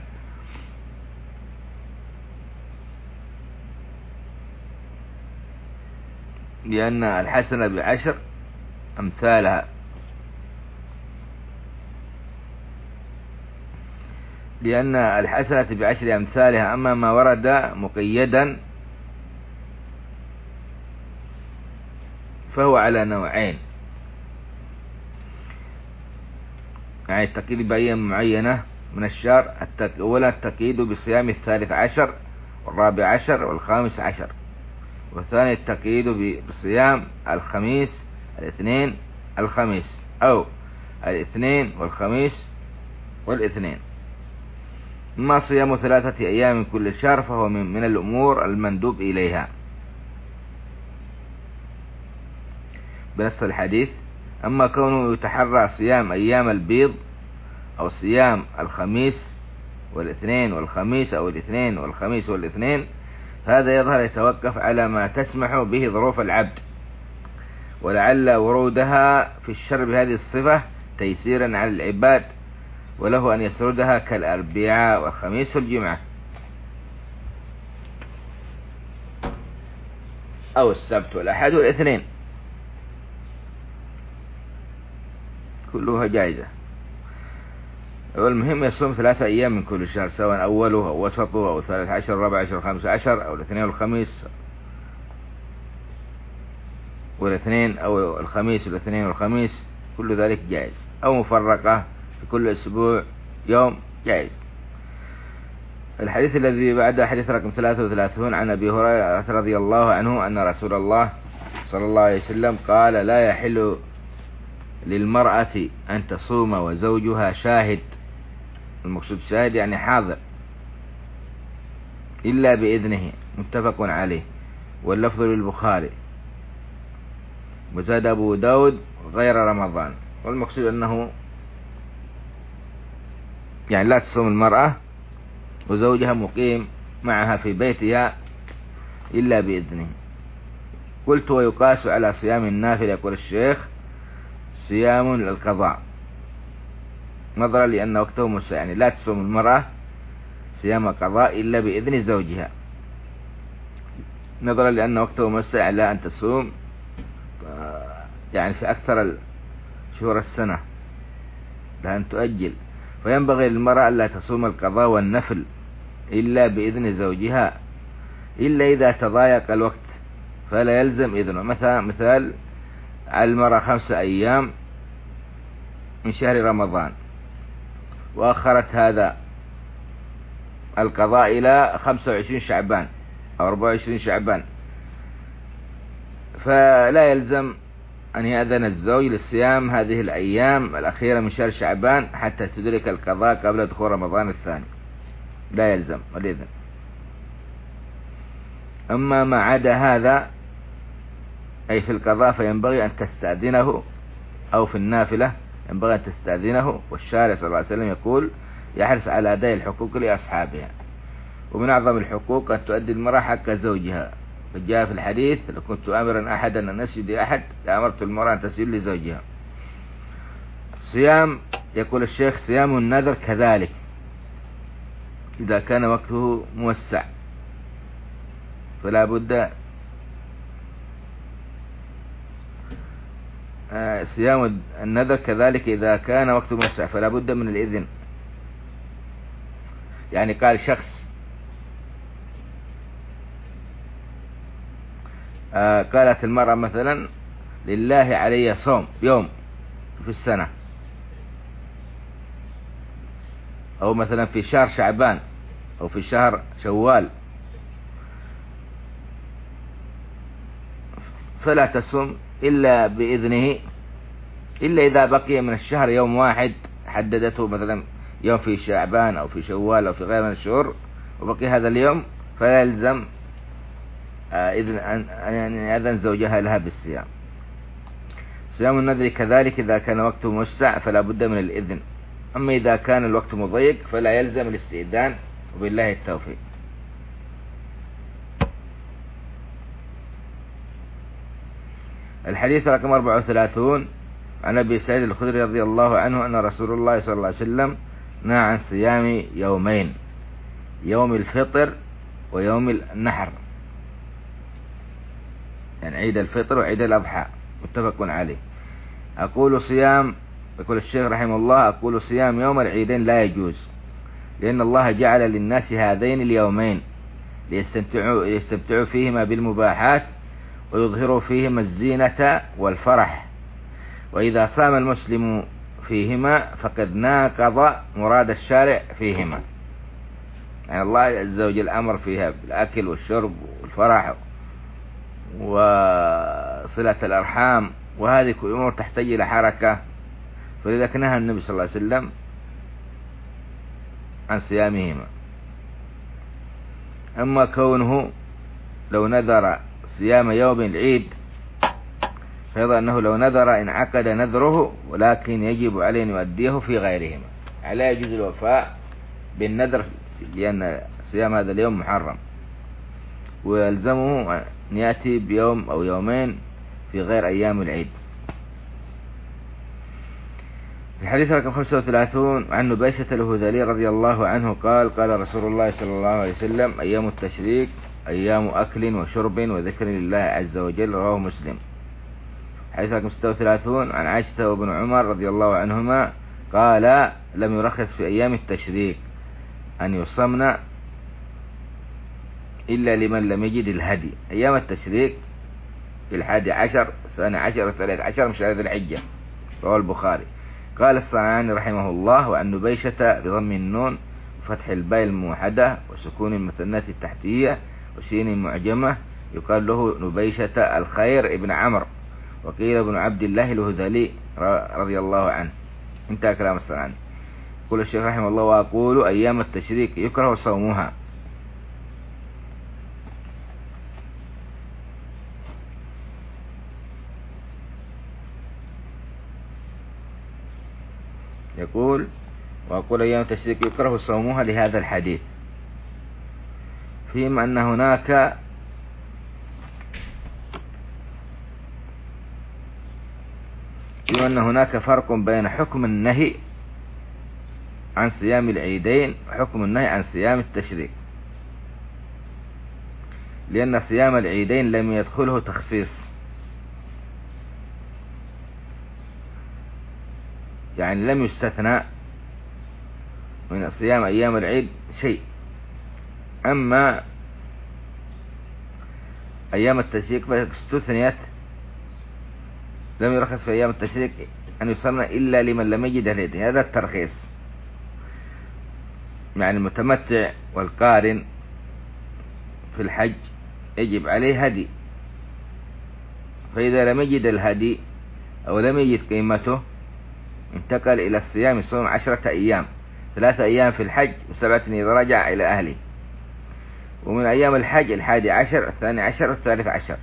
لأن الحسنة ب10 أمثالها، لأن الحسنة ب10 أمثالها. أما ما ورد مقيدا فهو على نوعين، يعني التقييد بأيام معينة من الشهر. أولا التقييد بصيام 13 و14 و15، والثاني التقييد بصيام الخميس، الاثنين، الخميس، أو الاثنين والخميس والاثنين. أما صيام 3 أيام من كل شهر فهو من الأمور المندوب إليها بنص الحديث. أما كونه يتحرى صيام أيام البيض أو صيام الخميس والاثنين والخميس أو الاثنين والخميس والاثنين، هذا يظهر يتوقف على ما تسمح به ظروف العبد، ولعل ورودها في الشر بهذه الصفة تيسيرا على العباد، وله أن يسردها كالأربعاء والخميس والجمعة، أو السبت والأحد والاثنين، كلها جائزة. والمهم يصوم 3 أيام من كل شهر، سواء أوله أو وسطه أو 13 14 15 أو الاثنين والخميس والاثنين، أو الخميس والاثنين والخميس، كل ذلك جائز، أو مفرقة في كل أسبوع يوم جائز. الحديث الذي بعده حديث رقم 33 عن أبي هريرة رضي الله عنه أن رسول الله صلى الله عليه وسلم قال: لا يحل للمرأة أن تصوم وزوجها شاهد، المقصود شاهد يعني حاضر، إلا بإذنه، متفق عليه، واللفظ للبخاري. وزاد أبو داود غير رمضان. والمقصود أنه يعني لا تصوم المرأة وزوجها مقيم معها في بيتها إلا بإذنه. قلت: ويقاس على صيام النافلة، يقول الشيخ: صيام للقضاء، نظرا لأن وقته مسع، يعني لا تصوم المرأة صيام قضاء إلا بإذن زوجها، نظرا لأن وقته مسع، لا أن تصوم يعني في أكثر شهور السنة، لا أن تؤجل. فينبغي للمرأة ألا تصوم القضاء والنفل إلا بإذن زوجها، إلا إذا تضايق الوقت فلا يلزم إذنه. مثال على المرأة 5 أيام من شهر رمضان، وأخرت هذا القضاء إلى 25 شعبان أو 24 شعبان، فلا يلزم أن يأذن الزوج للصيام هذه الأيام الأخيرة من شهر شعبان حتى تدرك القضاء قبل دخول رمضان الثاني، لا يلزم الإذن. أما ما عدا هذا أي في القضاء فينبغي أن تستأذنه، أو في النافلة ينبغي أن تستأذنه. والشارع صلى الله عليه وسلم يقول: يحرص على أداء الحقوق لأصحابها، ومن أعظم الحقوق أن تؤدي المرأة حق زوجها. فجاء في الحديث: لو كنت آمرا أحدا أن يسجد لأحد لأمرت المرأة أن تسجد لزوجها. صيام، يقول الشيخ: صيام النذر كذلك إذا كان وقته موسع، فلا بد صيام النذر كذلك إذا كان وقته موسع فلا بد من الإذن. يعني قال شخص قالت المرأة مثلا: لله علي صوم يوم في السنة، أو مثلا في شهر شعبان أو في شهر شوال، فلا تصوم إلا بإذنه، إلا إذا بقي من الشهر يوم واحد حددته، مثلا يوم في شعبان أو في شوال أو في غير من الشهور، وبقي هذا اليوم، فلا يلزم أن يأذن زوجها لها بالصيام. صيام النذر كذلك إذا كان وقته موسع فلا بد من الإذن. أما إذا كان الوقت مضيق فلا يلزم الاستئذان، وبالله التوفيق. الحديث رقم 34 عن أبي سعيد الخدري رضي الله عنه أن رسول الله صلى الله عليه وسلم نهى عن صيام يومين، يوم الفطر ويوم النحر، يعني عيد الفطر وعيد الأضحى، متفق عليه. يقول الشيخ رحمه الله: أقول صيام يوم العيدين لا يجوز، لأن الله جعل للناس هذين اليومين ليستمتعوا فيهما بالمباحات ويظهروا فيهما الزينة والفرح، وإذا صام المسلم فيهما فقد ناقض مراد الشارع فيهما. يعني الله عز وجل أمر فيها بالأكل والشرب والفرح وصلة الأرحام، وهذه كل أمور تحتاج إلى حركة، فلذلك نهى النبي صلى الله عليه وسلم عن صيامهما. أما كونه لو نذر صيام يوم العيد فيظهر أنه لو نذر انعقد نذره، ولكن يجب عليه أن يؤديه في غيرهما. لا يجوز الوفاء بالنذر لأن صيام هذا اليوم محرم، ويلزمه أن يأتي بيوم أو يومين في غير أيام العيد. الحديث رقم 35 عن نبيشة الهذلي رضي الله عنه قال: قال رسول الله صلى الله عليه وسلم: أيام التشريك أيام أكل وشرب وذكر لله عز وجل، رواه مسلم. الحديث رقم 36 عن عائشة وابن عمر رضي الله عنهما قال: لم يرخص في أيام التشريك أن يصمن إلا لمن لم يجد الهدي. أيام التشريك في 11 12 13 من شهر ذي الحجة، رواه البخاري. قال الصنعاني رحمه الله: وعن نبيشة بضم النون وفتح الباء الموحدة وسكون المثنات التحتية وسين معجمة، يقال له نبيشة الخير ابن عمرو، وقيل ابن عبد الله الهذلي رضي الله عنه. انتهى كلام الصنعاني. يقول الشيخ رحمه الله: وأقول أيام التشريك يكره صومها، يقول: وأقول أيام التشريك يكره صومها لهذا الحديث، فيما أن هناك فرق بين حكم النهي عن صيام العيدين وحكم النهي عن صيام التشريك، لأن صيام العيدين لم يدخله تخصيص، يعني لم يستثنى من صيام أيام العيد شيء. أما أيام التشريك فاستثنيت، لم يرخص في أيام التشريك أن يصمن إلا لمن لم يجد الهدي. هذا الترخيص، يعني المتمتع والقارن في الحج يجب عليه هدي، فإذا لم يجد الهدي أو لم يجد قيمته انتقل إلى الصيام، يصوم 10 أيام، 3 أيام في الحج و7 إذا رجع إلى أهله. ومن أيام الحج 11 12 13.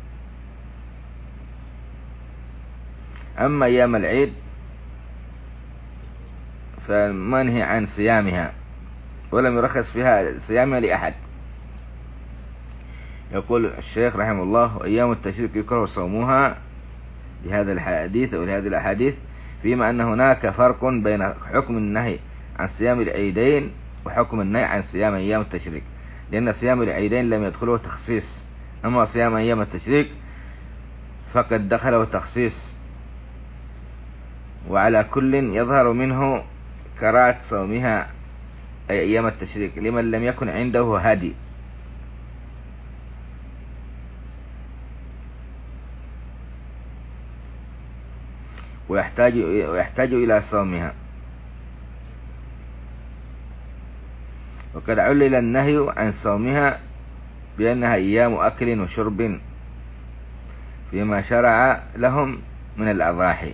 أما أيام العيد فمنهي عن صيامها، ولم يرخص فيها صيامها لأحد. يقول الشيخ رحمه الله: أيام التشريك يكره صومها لهذا الحديث أو لهذه الأحاديث، فيما أن هناك فرق بين حكم النهي عن صيام العيدين وحكم النهي عن صيام أيام التشريك، لأن صيام العيدين لم يدخله تخصيص، أما صيام أيام التشريك فقد دخله تخصيص. وعلى كل يظهر منه كراهة صومها أي أيام التشريك لمن لم يكن عنده هدي، ويحتاج إلى صومها. وقد علل النهي عن صومها بأنها أيام أكل وشرب فيما شرع لهم من الأضاحي،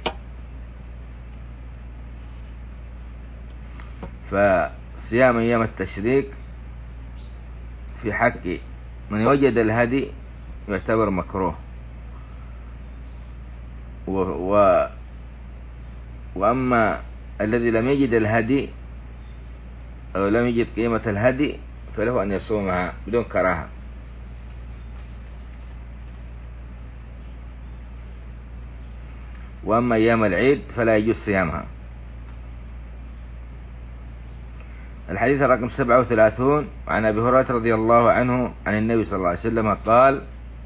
فصيام أيام التشريك في حق من وجد الهدي يعتبر مكروه. وأما الذي لم يجد الهدي أو لم يجد قيمة الهدي فله أن يصومها بدون كراهة. وأما أيام العيد فلا يجوز صيامها. الحديث رقم 37 عن أبي هريرة رضي الله عنه عن النبي صلى الله عليه وسلم قال: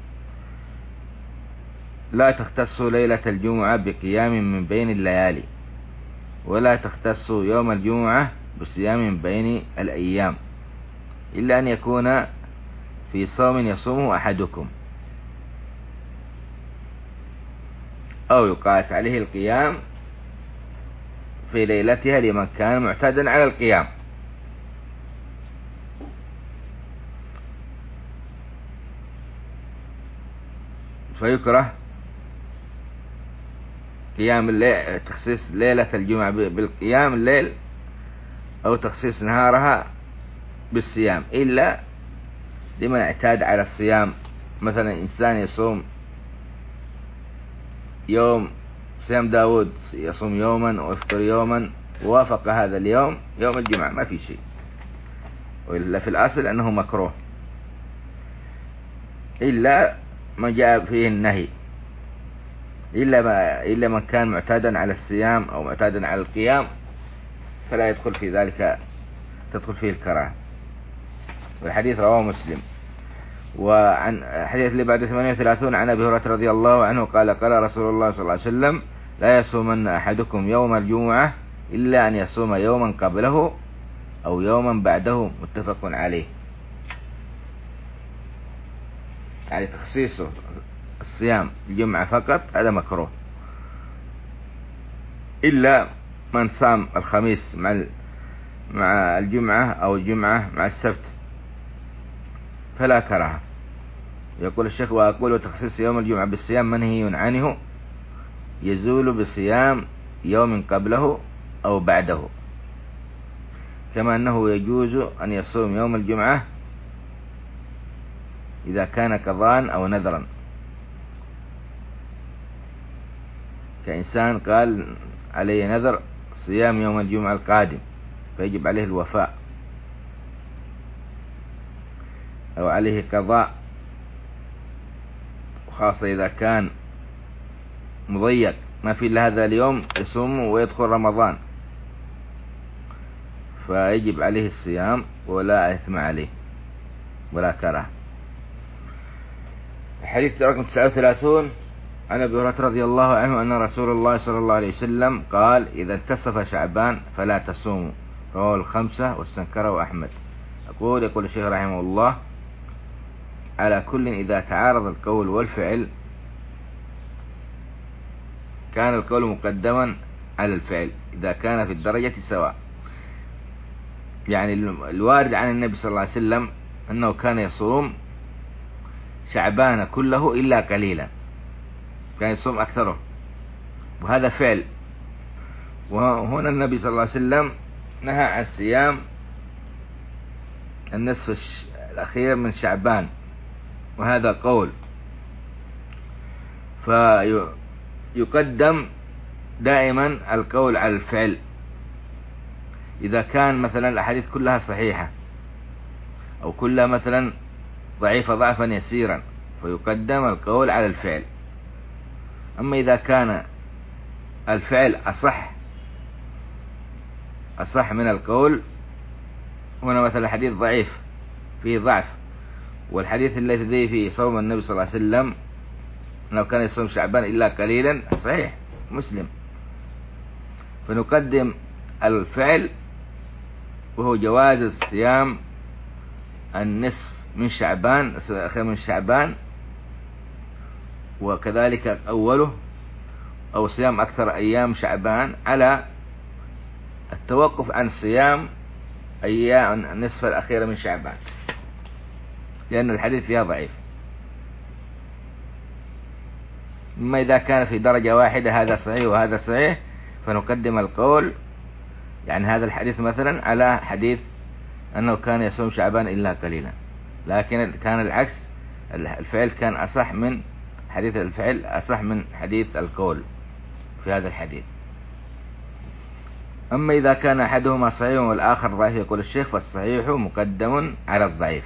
لا تختصوا ليلة الجمعة بقيام من بين الليالي، ولا تختصوا يوم الجمعة بصيام من بين الأيام، إلا أن يكون في صوم يصومه أحدكم، أو يقاس عليه القيام في ليلتها لمن كان معتادا على القيام. فيكره قيام الليل، تخصيص ليلة الجمعة بالقيام الليل، أو تخصيص نهارها بالصيام، إلا لمن اعتاد على الصيام. مثلا إنسان يصوم يوم صيام داود، يصوم يوما ويفطر يوما، ووافق هذا اليوم يوم الجمعة ما في شيء، وإلا في الأصل أنه مكروه، إلا ما جاء فيه النهي، إلا من كان معتادا على الصيام أو معتادا على القيام فلا يدخل في ذلك، تدخل فيه الكراهة. والحديث رواه مسلم. وعن حديث اللي بعد 38 عن أبي هريرة رضي الله عنه قال: قال رسول الله صلى الله عليه وسلم: لا يصومن أحدكم يوم الجمعة إلا أن يصوم يوما قبله أو يوما بعده، متفق عليه. يعني تخصيصه الصيام الجمعة فقط هذا مكروه، إلا من صام الخميس مع الجمعة أو الجمعة مع السبت فلا كراهة. يقول الشيخ: وأقول تخصيص يوم الجمعة بالصيام منهي عنه، يزول بصيام يوم قبله أو بعده، كما أنه يجوز أن يصوم يوم الجمعة إذا كان قضاء أو نذرا، كإنسان قال عليه نذر صيام يوم الجمعة القادم فيجب عليه الوفاء، أو عليه قضاء، وخاصة إذا كان مضيق ما في إلا هذا اليوم يصوم ويدخل رمضان، فيجب عليه الصيام ولا إثم عليه ولا كراهة. الحديث رقم 39 عن أبي هريرة رضي الله عنه أن رسول الله صلى الله عليه وسلم قال: إذا انتصف شعبان فلا تصوموا. رواه الخمسة والسنكرة وأحمد. يقول الشيخ رحمه الله: على كل إذا تعارض القول والفعل كان القول مقدما على الفعل إذا كان في الدرجة سواء. يعني الوارد عن النبي صلى الله عليه وسلم أنه كان يصوم شعبان كله إلا قليلا، كان يصوم أكثره، وهذا فعل. وهنا النبي صلى الله عليه وسلم نهى عن صيام النصف الأخير من شعبان، وهذا قول. فيقدم دائما القول على الفعل إذا كان مثلا الأحاديث كلها صحيحة أو كلها مثلا ضعيفة ضعفا يسيرا، فيقدم القول على الفعل. أما إذا كان الفعل أصح من القول، هنا مثلا حديث ضعيف فيه ضعف، والحديث الذي فيه صوم النبي صلى الله عليه وسلم أنه كان يصوم شعبان إلا قليلا صحيح مسلم، فنقدم الفعل وهو جواز الصيام النصف من شعبان، الأخير من شعبان، وكذلك أوله، أو صيام أكثر أيام شعبان، على التوقف عن صيام أيام النصف الأخير من شعبان، لأن الحديث فيها ضعيف. أما إذا كان في درجة واحدة هذا صحيح وهذا صحيح، فنقدم القول، يعني هذا الحديث مثلا على حديث أنه كان يصوم شعبان إلا قليلا، لكن كان العكس، الفعل كان أصح من حديث الفعل، أصح من حديث القول في هذا الحديث. أما إذا كان أحدهما صحيح والآخر ضعيف يقول الشيخ فالصحيح مقدم على الضعيف.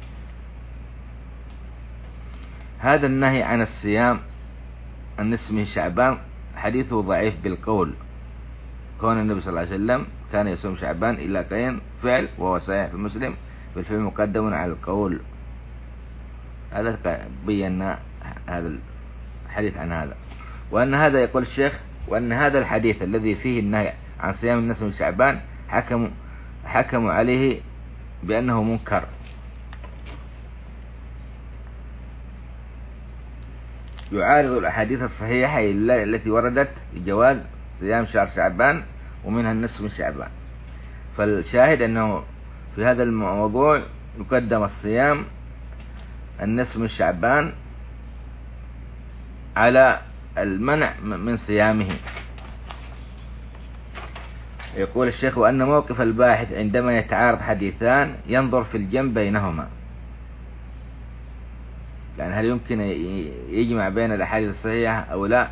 هذا النهي عن الصيام النصف من شعبان حديثه ضعيف بالقول، كون النبي صلى الله عليه وسلم كان يصوم شعبان إلا قين فعل، وهو صحيح في مسلم بالفعل مقدم على القول. هذا بينا هذا الحديث عن هذا. وأن هذا يقول الشيخ وأن هذا الحديث الذي فيه النهي عن صيام النصف من شعبان حكموا عليه بأنه منكر، يعارض الأحاديث الصحيحة التي وردت بجواز صيام شهر شعبان ومنها النصف من شعبان. فالشاهد أنه في هذا الموضوع يقدم الصيام النصف من شعبان على المنع من صيامه. يقول الشيخ وأن موقف الباحث عندما يتعارض حديثان ينظر في الجمع بينهما، يعني هل يمكن يجمع بين الأحاديث الصحيحة أو لا.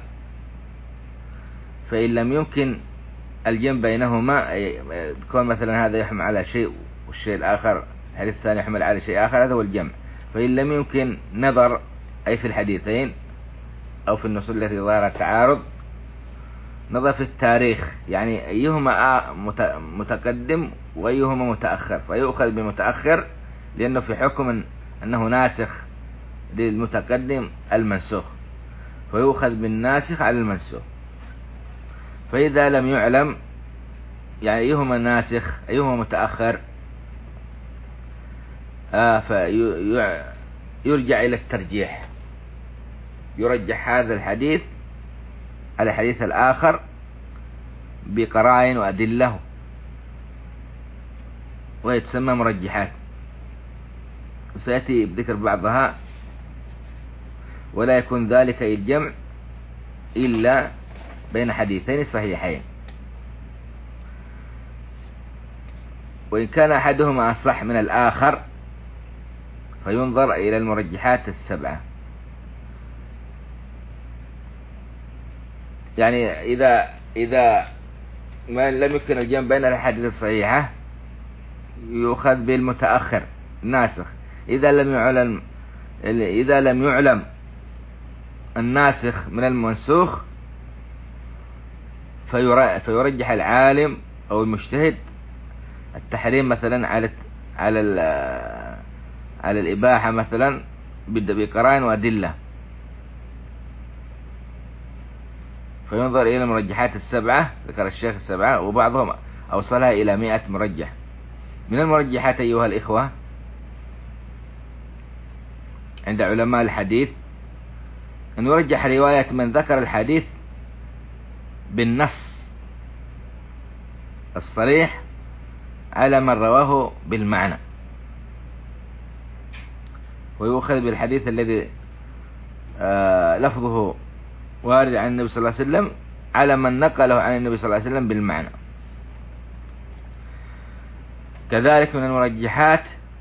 فإن لم يمكن الجمع بينهما، كون مثلا هذا يحمل على شيء والشيء الآخر الحديث الثاني يحمل على شيء آخر، هذا هو الجمع. فإن لم يمكن نظر أي في الحديثين أو في النصوص التي ظهر التعارض، نظر في التاريخ، يعني أيهما متقدم وأيهما متأخر، فيؤخذ بالمتأخر لأنه في حكم أنه ناسخ للمتقدم المنسوخ، فيؤخذ بالناسخ على المنسوخ. فإذا لم يعلم يعني أيهما ناسخ أيهما متأخر، فيرجع إلى الترجيح، يرجح هذا الحديث على الحديث الآخر بقرائن وأدلة، وهي تسمى مرجحات، وسيأتي بذكر بعضها. ولا يكون ذلك الجمع إلا بين حديثين صحيحين، وإن كان أحدهما أصح من الآخر فينظر إلى المرجحات السبعة. يعني إذا ما لم يمكن الجمع بين الأحاديث الصحيحة يؤخذ بالمتأخر الناسخ. إذا لم يعلم الناسخ من المنسوخ فيرجح العالم أو المجتهد التحريم مثلا على الإباحة مثلا بقرائن وأدلة، فينظر إلى المرجحات السبعة، ذكر الشيخ السبعة، وبعضهم أوصلها إلى 100 مرجح. من المرجحات أيها الإخوة عند علماء الحديث أن يرجح رواية من ذكر الحديث بالنص الصريح على من رواه بالمعنى، ويؤخذ بالحديث الذي لفظه وارد عن النبي صلى الله عليه وسلم على من نقله عن النبي صلى الله عليه وسلم بالمعنى. كذلك من المرجحات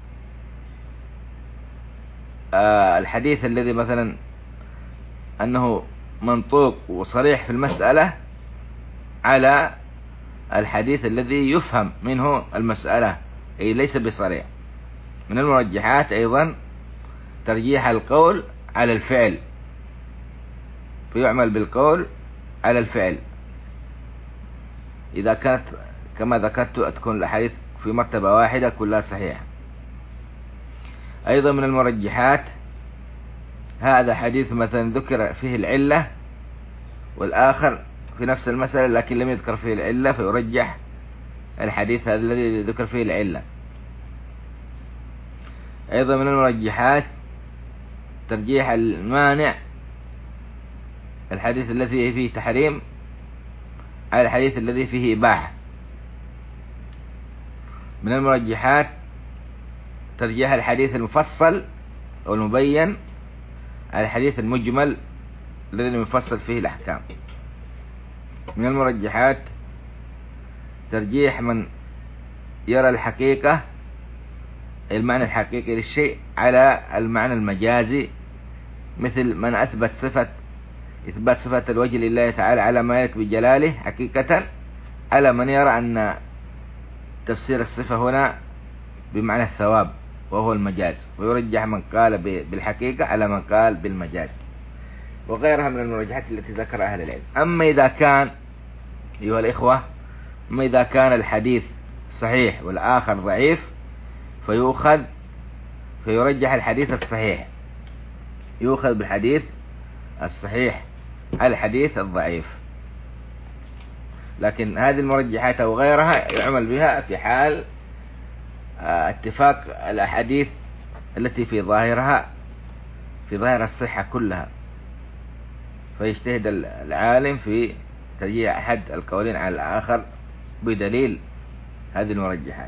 الحديث الذي مثلا أنه منطوق وصريح في المسألة على الحديث الذي يفهم منه المسألة أي ليس بصريح. من المرجحات أيضا ترجيح القول على الفعل، فيعمل بالقول على الفعل إذا كانت كما ذكرت تكون الأحاديث في مرتبة واحدة كلها صحيحة. أيضا من المرجحات هذا حديث مثلا ذكر فيه العلة والآخر في نفس المسألة لكن لم يذكر فيه العلة، فيرجح الحديث هذا الذي ذكر فيه العلة. أيضا من المرجحات ترجيح المانع الحديث الذي فيه تحريم على الحديث الذي فيه إباحة. من المرجحات ترجيح الحديث المفصل أو المبين على الحديث المجمل الذي لم يفصل فيه الأحكام. من المرجحات ترجيح من يرى الحقيقة المعنى الحقيقي للشيء على المعنى المجازي، مثل من إثبات صفة الوجه لله تعالى على ما يليق بجلاله حقيقة على من يرى أن تفسير الصفة هنا بمعنى الثواب وهو المجاز، ويرجح من قال بالحقيقة على من قال بالمجاز، وغيرها من المرجحات التي ذكر أهل العلم. أما إذا كان أيها الإخوة، أما إذا كان الحديث صحيح والآخر ضعيف فيرجح الحديث الصحيح، يؤخذ بالحديث الصحيح على الحديث الضعيف. لكن هذه المرجحات أو غيرها يعمل بها في حال اتفاق الأحاديث التي في ظاهر الصحة كلها، فيجتهد العالم في ترجيح أحد القولين على الآخر بدليل هذه المرجحات.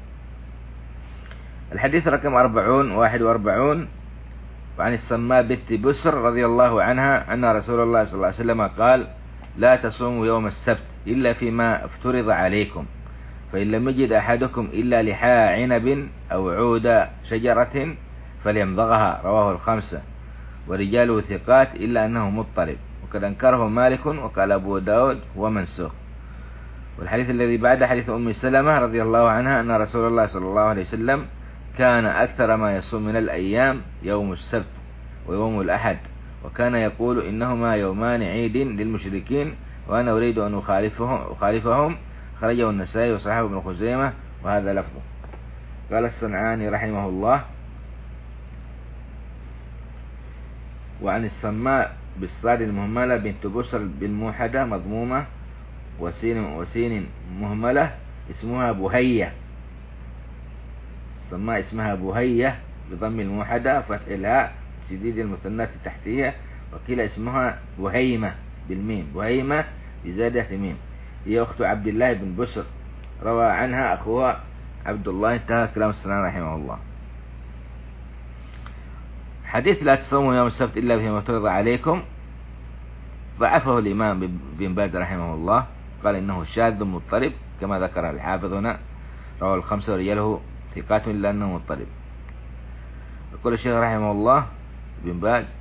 الحديث رقم 41. وعن السماء بنت بسر رضي الله عنها أن رسول الله صلى الله عليه وسلم قال: لا تصوموا يوم السبت إلا فيما افترض عليكم، فإن لم يجد أحدكم إلا لحاء عنب أو عود شجرة فليمضغها. رواه الخمسة ورجاله ثقات إلا أنه مضطرب، وقد أنكره مالك وقال أبو داود هو منسوخ. والحديث الذي بعد حديث أم سلمة رضي الله عنها أن رسول الله صلى الله عليه وسلم كان أكثر ما يصوم من الأيام يوم السبت ويوم الأحد، وكان يقول إنهما يومان عيد للمشركين وأنا أريد أن أخالفهم. خرجه النسائي وصححه ابن خزيمة وهذا لفظه. قال الصنعاني رحمه الله: وعن السماء بالصاد المهملة بنت بسر بالموحدة مضمومة وسين مهملة اسمها بهية. السماء اسمها بهية بضم الموحدة فتح الهاء شديد المثنات التحتية، وقيل اسمها بهيمة بالميم، بهيمة بزيادة ميم، هي أخت عبد الله بن بسر، روى عنها أخوها عبد الله. انتهى كلام السنان رحمه الله. حديث لا تصوموا يوم السبت إلا فيما افترض عليكم ضعفه الإمام بن باز رحمه الله، قال إنه شاذ مضطرب كما ذكر الحافظ هنا. رواه الخمسة ورجاله ثقات إلا أنه مضطرب. يقول الشيخ رحمه الله بن باز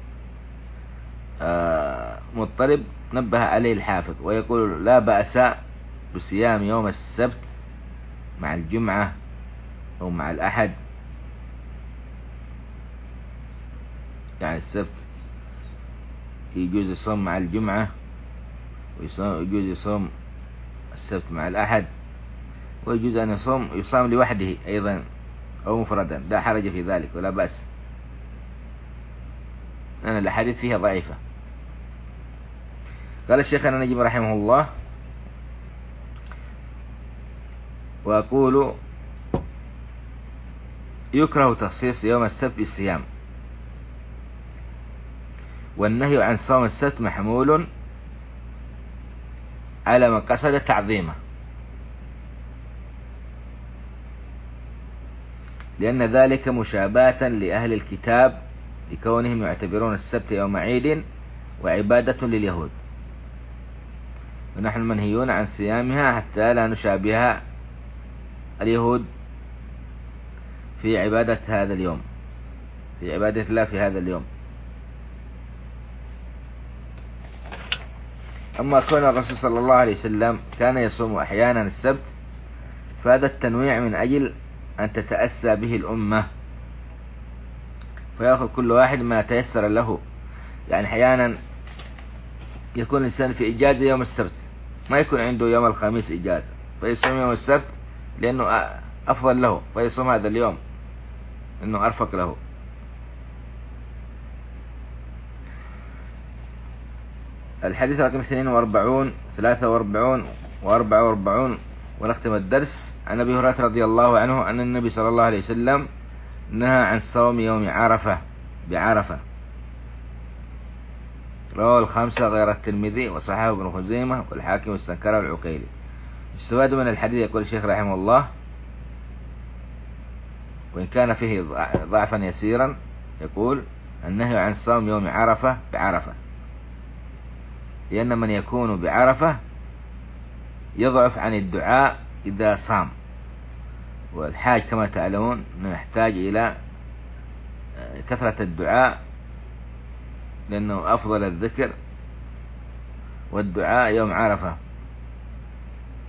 مضطرب نبه عليه الحافظ، ويقول لا بأس بصيام يوم السبت مع الجمعة أو مع الأحد، يعني السبت يجوز يصوم مع الجمعة ويجوز يصوم السبت مع الأحد، ويجوز أن يصام لوحده أيضا أو مفردا، لا حرج في ذلك ولا بأس، لأن الأحاديث فيها ضعيفة. قال الشيخ النجم رحمه الله: وأقول يكره تخصيص يوم السبت بالصيام، والنهي عن صوم السبت محمول على من قصد تعظيمه، لأن ذلك مشابهة لأهل الكتاب لكونهم يعتبرون السبت يوم عيد وعبادة لليهود، ونحن منهيون عن صيامها حتى لا نشابه اليهود في عبادة هذا اليوم، في عبادة الله في هذا اليوم. أما كون الرسول صلى الله عليه وسلم كان يصوم أحيانا السبت فهذا التنويع من أجل أن تتأسى به الأمة، فيأخذ كل واحد ما تيسر له. يعني أحيانا يكون الإنسان في إجازة يوم السبت، ما يكون عنده يوم الخميس إجازة، فيصوم يوم السبت لأنه أفضل له، فيصوم هذا اليوم إنه أرفق له. الحديث رقم 42 43 و44 ونختم الدرس. عن أبي هريرة رضي الله عنه أن النبي صلى الله عليه وسلم نهى عن صوم يوم عرفة بعرفة، رواه الخمسة غير الترمذي وصححه ابن خزيمة والحاكم واستنكره العقيلي. استفاد من الحديث يقول الشيخ رحمه الله: وإن كان فيه ضعفا يسيرا، يقول النهي عن صوم يوم عرفة بعرفة، لأن من يكون بعرفة يضعف عن الدعاء إذا صام، والحاج كما تعلمون أنه يحتاج إلى كثرة الدعاء، لأنه أفضل الذكر والدعاء يوم عرفة.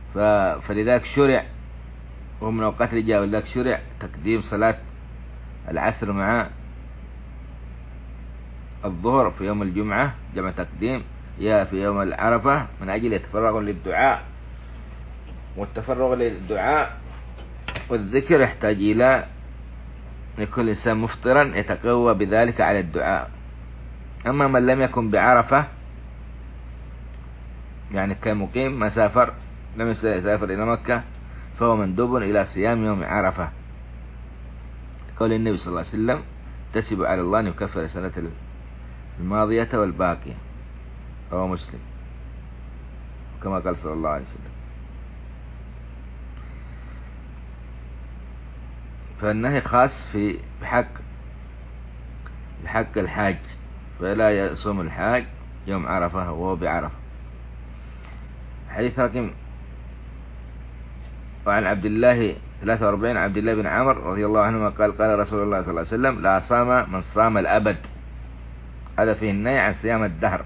فلذلك شرع، ومن أوقات الإجابة، لذلك شرع تقديم صلاة العصر مع الظهر في يوم الجمعة جمع تقديم، يا في يوم العرفة، من أجل يتفرغ للدعاء، والتفرغ للدعاء والذكر يحتاج إلى يكون الإنسان مفطرا يتقوى بذلك على الدعاء. أما من لم يكن بعرفة، يعني كان مقيم ما سافر، لم يسافر إلى مكة، فهو مندوب إلى صيام يوم عرفة، قول النبي صلى الله عليه وسلم: تسب على الله أن يكفر السنة الماضية والباقية، رواه مسلم، كما قال صلى الله عليه وسلم. فالنهي خاص في بحق الحاج، فلا يصوم الحاج يوم عرفة وهو بعرفة. حديث رقم، وعن عبد الله 43 عبد الله بن عمر رضي الله عنهما قال: قال رسول الله صلى الله عليه وسلم: لا صام من صام الأبد. هذا فيه النهي عن صيام الدهر.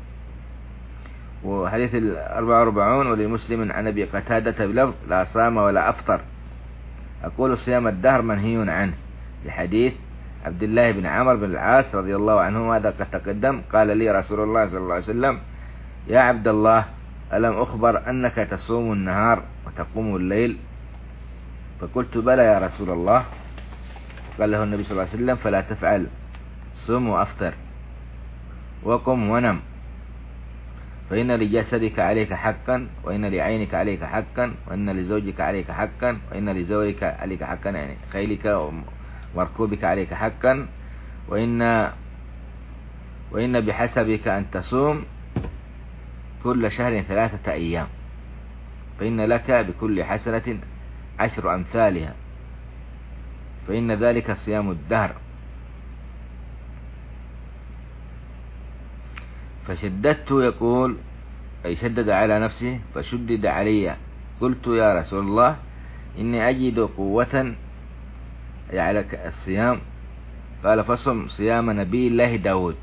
وحديث 44 وللمسلم عن أبي قتادة بلفظ: لا صام ولا أفطر. أقول صيام الدهر منهي عنه، لحديث عبد الله بن عمر بن العاص رضي الله عنه، هذا قد تقدم. قال لي رسول الله صلى الله عليه وسلم: يا عبد الله، ألم أخبر أنك تصوم النهار وتقوم الليل؟ فقلت: بلى يا رسول الله. قال له النبي صلى الله عليه وسلم: فلا تفعل، صم وأفطر وقم ونم، فإن لجسدك عليك حقا، وإن لعينك عليك حقا، وإن لزوجك عليك حقا، وإن لزوجك عليك حقا، يعني خيلك وركوبك عليك حقا، وإن بحسبك أن تصوم كل شهر 3 أيام، فإن لك بكل حسنة 10 أمثالها، فإن ذلك صيام الدهر. فشددت، يقول أي شدد على نفسه، فشدد علي. قلت: يا رسول الله، إني أجد قوة على الصيام. قال: فصم صيام نبي الله داود،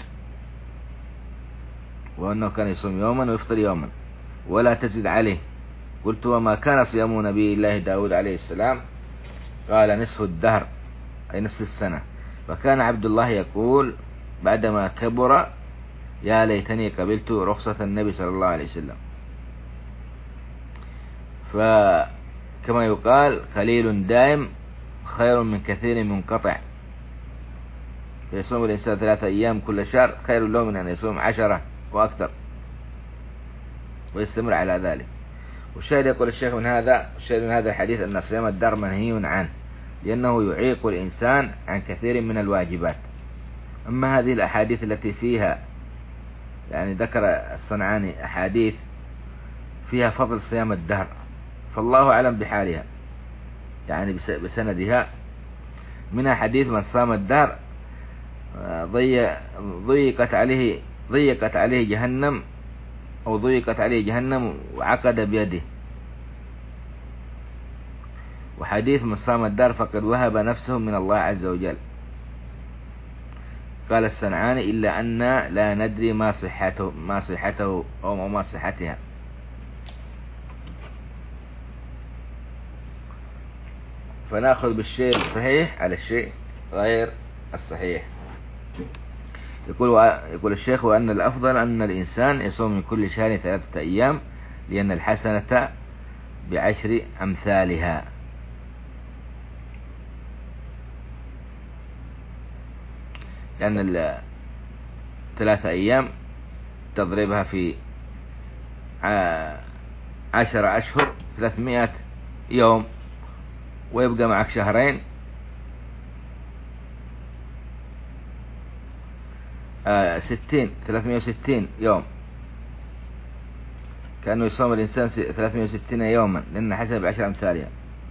وأنه كان يصوم يوما ويفطر يوما ولا تزد عليه. قلت: وما كان صيام نبي الله داود عليه السلام؟ قال: نصف الدهر، أي نصف السنة. وكان عبد الله يقول بعدما كبر: يا ليتني قبلت رخصة النبي صلى الله عليه وسلم. فكما يقال: قليل دائم خير من كثير منقطع. فيصوم الإنسان 3 أيام كل شهر خير له من أن يصوم 10 وأكثر، ويستمر على ذلك. والشاهد، يقول الشيخ من هذا الحديث أن صيام الدهر منهي عنه، لأنه يعيق الإنسان عن كثير من الواجبات. أما هذه الأحاديث التي فيها، يعني ذكر الصنعاني أحاديث فيها فضل صيام الدهر، فالله أعلم بحالها، يعني بسندها. منها حديث: من صام الدهر ضيقت عليه جهنم وعقد بيده. وحديث: من صام الدهر فقد وهب نفسه من الله عز وجل. قال الصنعاني: إلا أن لا ندري ما صحته أو ما صحتها. فنأخذ بالشيء الصحيح على الشيء غير الصحيح. يقول الشيخ: وأن الأفضل أن الإنسان يصوم من كل شهر 3 أيام، لأن الحسنة ب10 أمثالها. لأن 3 أيام تضربها في 10 أشهر 300 يوم، ويبقى معك شهرين 360 يوم، كأنه يصوم الإنسان 360 يوما، لأن حسب 10 أمثالها.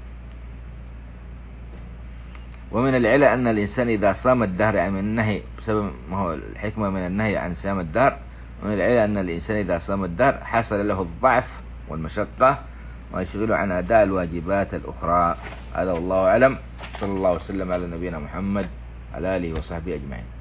ومن العلة أن الإنسان إذا صام الدهر، يعني من النهي، بسبب ما هو الحكمة من النهي عن صيام الدهر، ومن العلة أن الإنسان إذا صام الدهر حصل له الضعف والمشقة، ويشغله عن أداء الواجبات الأخرى. هذا والله أعلم. صلى الله وسلم على نبينا محمد على آله وصحبه أجمعين.